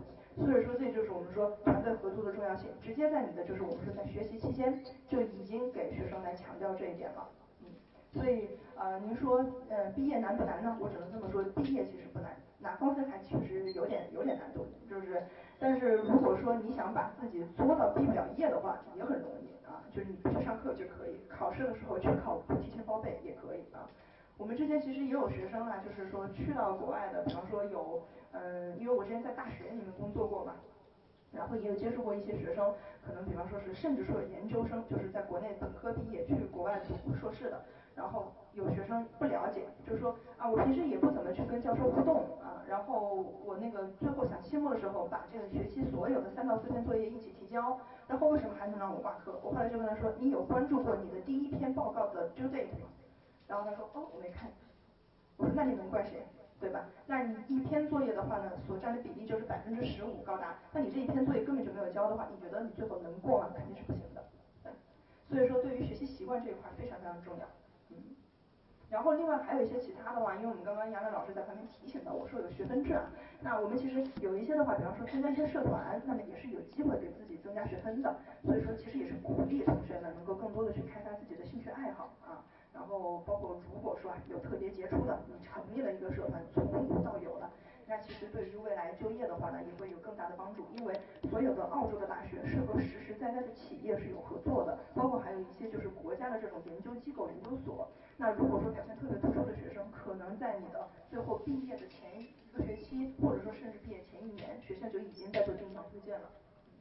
所以说这就是我们说团队合作的重要性，直接在你的就是我们说在学习期间就已经给学生来强调这一点了。嗯，所以呃您说呃毕业难不难呢？我只能这么说，毕业其实不难，拿高分还其实有点有点难度，就是但是如果说你想把自己作到毕不了业的话，也很容易啊，就是你不去上课就可以，考试的时候去考提前报备也可以啊。我们之前其实也有学生啊，就是说去到国外的，比方说有，嗯，因为我之前在大学里面工作过嘛，然后也有接触过一些学生，可能比方说是甚至说研究生，就是在国内本科毕业去国外读硕士的，然后有学生不了解，就是说啊，我平时也不怎么去跟教授互动啊，然后我那个最后想期末的时候把这个学期所有的三到四篇作业一起提交，然后为什么还能让我挂科？我后来就跟他说，你有关注过你的第一篇报告的 due date 吗？然后他说，哦，我没看。我说那你能怪谁，对吧？那你一篇作业的话呢，所占的比例就是百分之十五高达，那你这一篇作业根本就没有交的话，你觉得你最后能过吗？肯定是不行的。对，所以说对于学习习惯这一块非常非常重要。嗯。然后另外还有一些其他的话，因为我们刚刚杨磊老师在旁边提醒到我说有学分制啊，那我们其实有一些的话，比方说参加一些社团，那么也是有机会给自己增加学分的，所以说其实也是鼓励同学们能够更多的去开发自己的兴趣爱好啊。然后包括如果说有特别杰出的，你成立了一个社团，从无到有了，那其实对于未来就业的话呢，也会有更大的帮助。因为所有的澳洲的大学是和实实在在的企业是有合作的，包括还有一些就是国家的这种研究机构、研究所。那如果说表现特别突出的学生，可能在你的最后毕业的前一个学期，或者说甚至毕业前一年，学校就已经在做定向推荐了。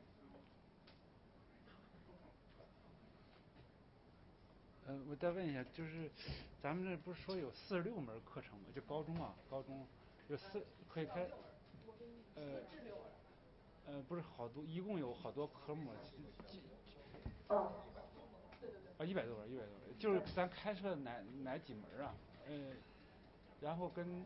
呃，我再问一下，就是咱们这不是说有四十六门课程吗？就高中啊，高中有四可以开，呃，呃，不是好多，一共有好多科目。 嗯。 啊，一百多门，一百多门，就是咱开设哪哪几门啊？呃，然后跟。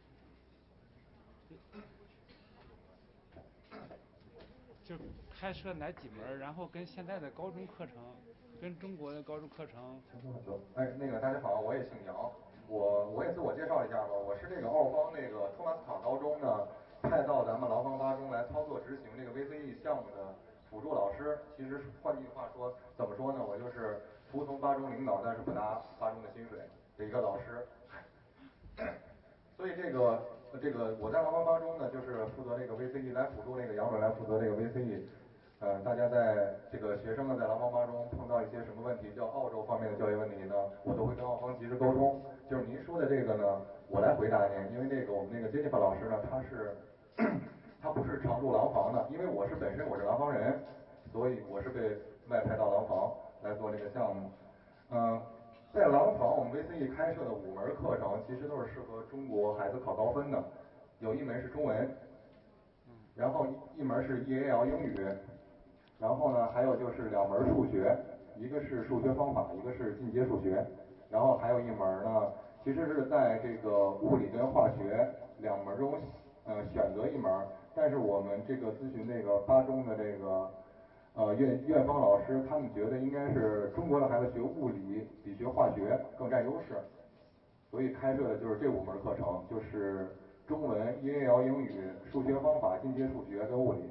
就开设哪几门，然后跟现在的高中课程，跟中国的高中课程。 哎，那个大家好，我也姓杨，我我也自我介绍一下吧，我是这个澳方那个托马斯塔高中呢派到咱们廊坊八中来操作执行这个 V C E 项目的辅助老师。其实换句话说，怎么说呢？我就是服从八中领导，但是不拿八中的薪水的一个老师。所以这个这个我在廊坊八中呢，就是负责这个 V C E 来辅助那个杨准来负责这个 V C E。呃，大家在这个学生呢在廊坊八中碰到一些什么问题，叫澳洲方面的教育问题呢，我都会跟澳方及时沟通。就是您说的这个呢，我来回答您，因为那个我们那个 Jennifer 老师呢，他是他不是常驻廊坊的，因为我是本身我是廊坊人，所以我是被外派到廊坊来做这个项目。嗯、呃。在廊坊，我们 V C E 开设的五门课程，其实都是适合中国孩子考高分的。有一门是中文，然后一门是 E A L 英语，然后呢还有就是两门数学，一个是数学方法，一个是进阶数学，然后还有一门呢，其实是在这个物理跟化学两门中，呃选择一门，但是我们这个咨询这个八中的这个。呃，院院方老师他们觉得应该是中国的孩子学物理比学化学更占优势，所以开设的就是这五门课程，就是中文、E A L 英语、数学方法、进阶数学跟物理。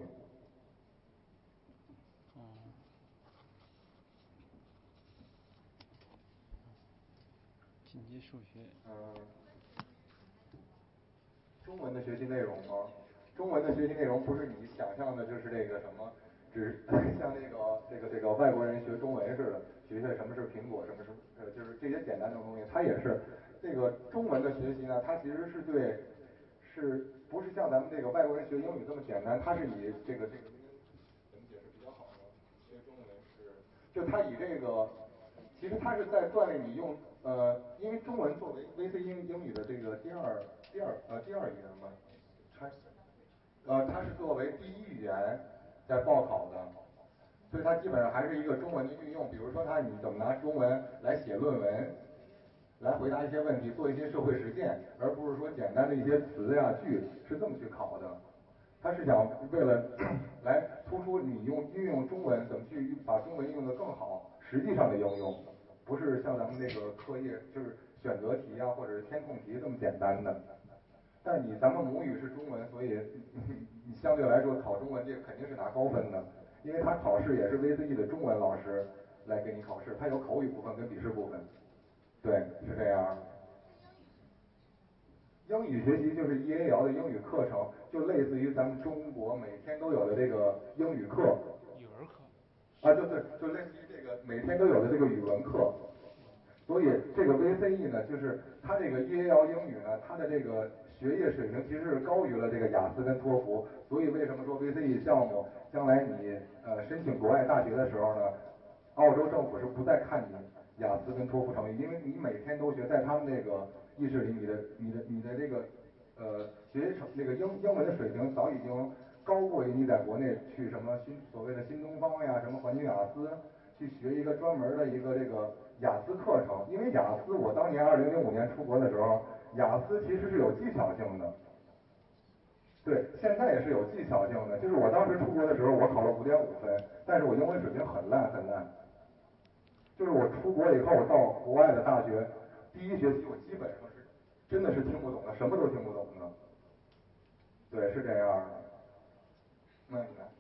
哦。进阶数学。 嗯。中文的学习内容吗？中文的学习内容不是你想象的，就是这个什么。只像那个这个这个外国人学中文似的，学学什么是苹果，什么是呃，就是这些简单的东西。它也是这个中文的学习呢，它其实是对，是不是像咱们这个外国人学英语这么简单？它是以这个这个怎么解释比较好呢？学中文是，就它以这个，其实它是在锻炼你用呃，因为中文作为 V C 英英语的这个第二第二呃第二语言嘛，它呃它是作为第一语言。在报考的，所以它基本上还是一个中文的运用。比如说，它你怎么拿中文来写论文，来回答一些问题，做一些社会实践，而不是说简单的一些词呀句是这么去考的。它是想为了来突出你用运用中文怎么去把中文用得更好，实际上的应用，不是像咱们那个课业就是选择题啊或者是填空题这么简单的。但是你咱们母语是中文，所以你相对来说考中文这个肯定是拿高分的，因为他考试也是 V C E 的中文老师来给你考试，他有口语部分跟笔试部分，对，是这样。英语学习就是 E A L 的英语课程，就类似于咱们中国每天都有的这个英语课。 语文课。 啊，就对，就类似于这个每天都有的这个语文课。所以这个 V C E 呢，就是它这个 E A L 英语呢，它的这个学业水平其实是高于了这个雅思跟托福。所以为什么说 V C E 项目将来你呃申请国外大学的时候呢，澳洲政府是不再看你雅思跟托福成绩，因为你每天都学，在他们那个意识里，你的你的你的这个呃学习成那个英英文的水平早已经高过于你在国内去什么新所谓的新东方呀，什么环球雅思去学一个专门的一个这个雅思课程。因为雅思我当年二零零五年出国的时候，雅思其实是有技巧性的。对，现在也是有技巧性的。就是我当时出国的时候，我考了五点五分，但是我英文水平很烂很烂。就是我出国以后到国外的大学，第一学期我基本上是真的是听不懂的，什么都听不懂的。对，是这样的。那你来。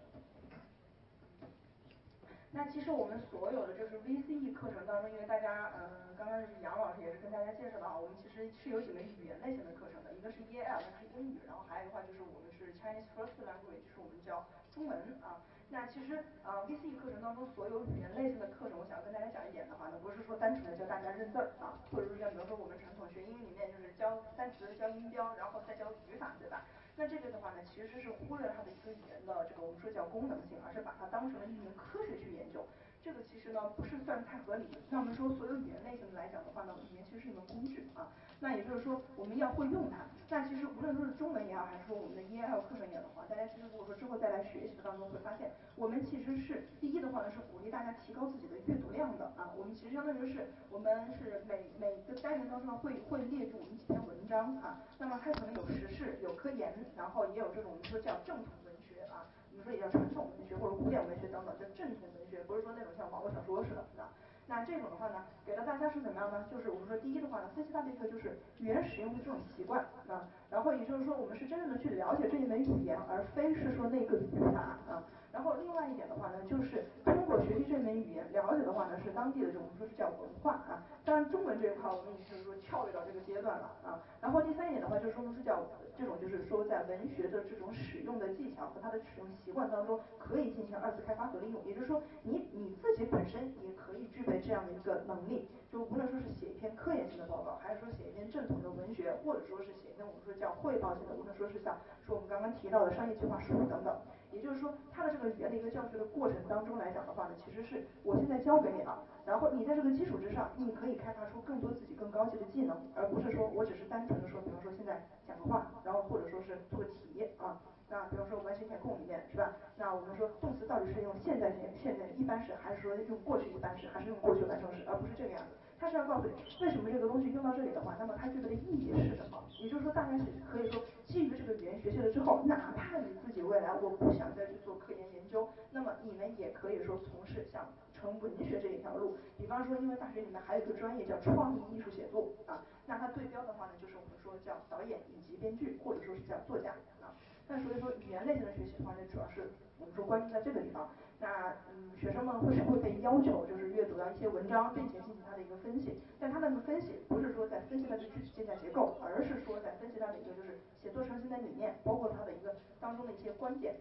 那其实我们所有的就是 V C E 课程当中，因为大家嗯、呃、刚刚是杨老师也是跟大家介绍的啊，我们其实是有几门语言类型的课程的，一个是 E A L， 那是英语，然后还有一个话就是我们是 Chinese First Language， 就是我们叫中文啊。那其实呃 V C E 课程当中所有语言类型的课程，我想要跟大家讲一点的话呢，不是说单纯的教大家认字儿啊，或者是像比如说我们传统学英语里面就是教单词、教音标，然后再教语法，对吧？那这个的话呢，其实是忽略它的一个语言的这个我们说叫功能性，而是把它当成了一门科学去研究。这个其实呢不是算太合理的。那我们说所有语言类型来讲的话呢，语言其实是一门工具啊。那也就是说我们要会用它。那其实无论说是中文也好，还是说我们的 E A L 课程也好的话，大家其实如果说之后再来学习的当中会发现，我们其实是第一的话呢是鼓励大家提高自己的阅读量的啊。我们其实相当于是我们是每每个单元当中呢会会列出我们几篇文章啊。那么它可能有时事、有科研，然后也有这种我们说叫正统文学啊。我们说也叫传统文学或者古典文学等等，叫正统文学，不是说那种像网络小说似的啊。那这种的话呢，给到大家是怎么样呢？就是我们说第一的话呢，分析它的一个就是语言使用的这种习惯啊，然后也就是说我们是真正的去了解这一门语言，而非是说那个语法啊。然后另外一点的话呢，就是通过学习这门语言，了解的话呢是当地的这种我们说是叫文化啊。当然中文这一块我们已经是说跳跃到这个阶段了啊。然后第三一点的话，就是说我们是叫这种就是说在文学的这种使用的技巧和它的使用习惯当中，可以进行二次开发和利用。也就是说，你你自己本身也可以具备这样的一个能力，就无论说是写一篇科研性的报告，还是说写一篇正统的文学，或者说是写一篇我们说叫汇报性的，无论说是像说我们刚刚提到的商业计划书等等。也就是说，它的这个语言的一个教学的过程当中来讲的话呢，其实是我现在教给你了，然后你在这个基础之上，你可以开发出更多自己更高级的技能，而不是说我只是单纯的说，比方说现在讲个话，然后或者说是做个题啊。那比方说完形填空里面是吧？那我们说动词到底是用现在形现在一般式，还是说用过去一般式，还是用过去完成时，而不是这个样子。它是要告诉你为什么这个东西用到这里的话，那么它具备的意义是什么？也就是说，大家是可以说基于这个语言学习了之后，哪怕你自己未来我不想再去做科研研究，那么你们也可以说从事像纯文学这一条路。比方说，因为大学里面还有一个专业叫创意艺术写作啊，那它对标的话呢，就是我们说叫导演以及编剧，或者说是叫作家啊。那所以说语言类型的学习的话呢，主要是我们说关注在这个地方。那嗯，学生们会是会被要求就是阅读到一些文章，并且进行它的一个分析。但它的分析不是说在分析它的句子建架结构，而是说在分析它的一个就是写作成型的理念，包括它的一个当中的一些观点。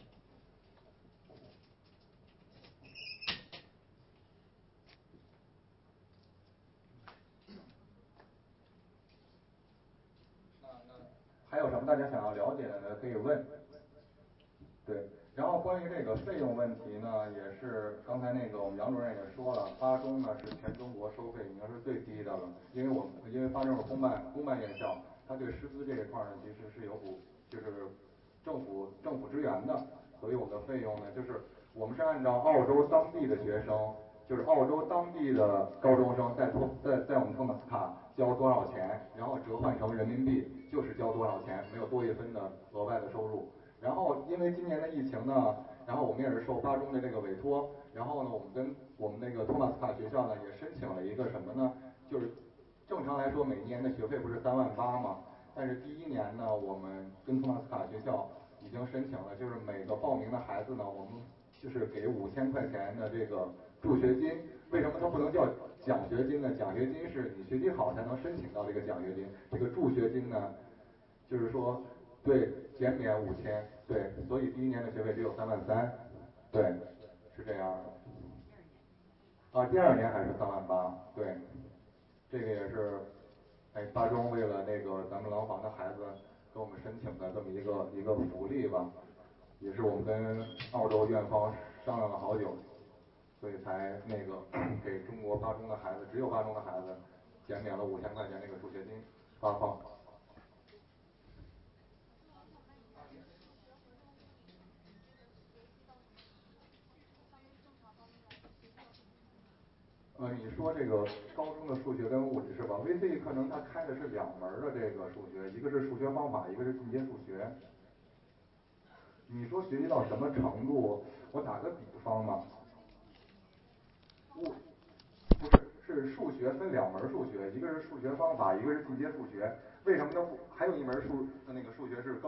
还有什么大家想要了解的呢？可以问。对，然后关于这个费用问题呢，也是刚才那个我们杨主任也说了，八中呢是全中国收费已经是最低的了，因为我们因为八中是公办公办院校，它对师资这一块呢其实是有补，就是政府政府支援的，所以我们的费用呢就是我们是按照澳洲当地的学生，就是澳洲当地的高中生在托在在我们托马斯塔交多少钱，然后折换成人民币就是交多少钱，没有多一分的额外的收入。然后因为今年的疫情呢，然后我们也是受八中的这个委托，然后呢我们跟我们那个托马斯塔学校呢也申请了一个什么呢？就是正常来说每年的学费不是三万八吗？但是第一年呢我们跟托马斯塔学校已经申请了，就是每个报名的孩子呢，我们就是给五千块钱的这个助学金。为什么它不能叫奖学金呢？奖学金是你学习好才能申请到这个奖学金，这个助学金呢，就是说对减免五千，对，所以第一年的学费只有三万三，对，是这样的。啊，第二年还是三万八，对，这个也是，哎，八中为了那个咱们廊坊的孩子给我们申请的这么一个一个福利吧，也是我们跟澳洲院方商量了好久，所以才那个给中国八中的孩子，只有八中的孩子减免了五千块钱那个助学金发放。呃，你说这个高中的数学跟物理是吧 ？V C E 课程它开的是两门的这个数学，一个是数学方法，一个是进阶数学。你说学习到什么程度？我打个比方嘛，物不是是数学分两门数学，一个是数学方法，一个是进阶数学。为什么它不还有一门数那个数学是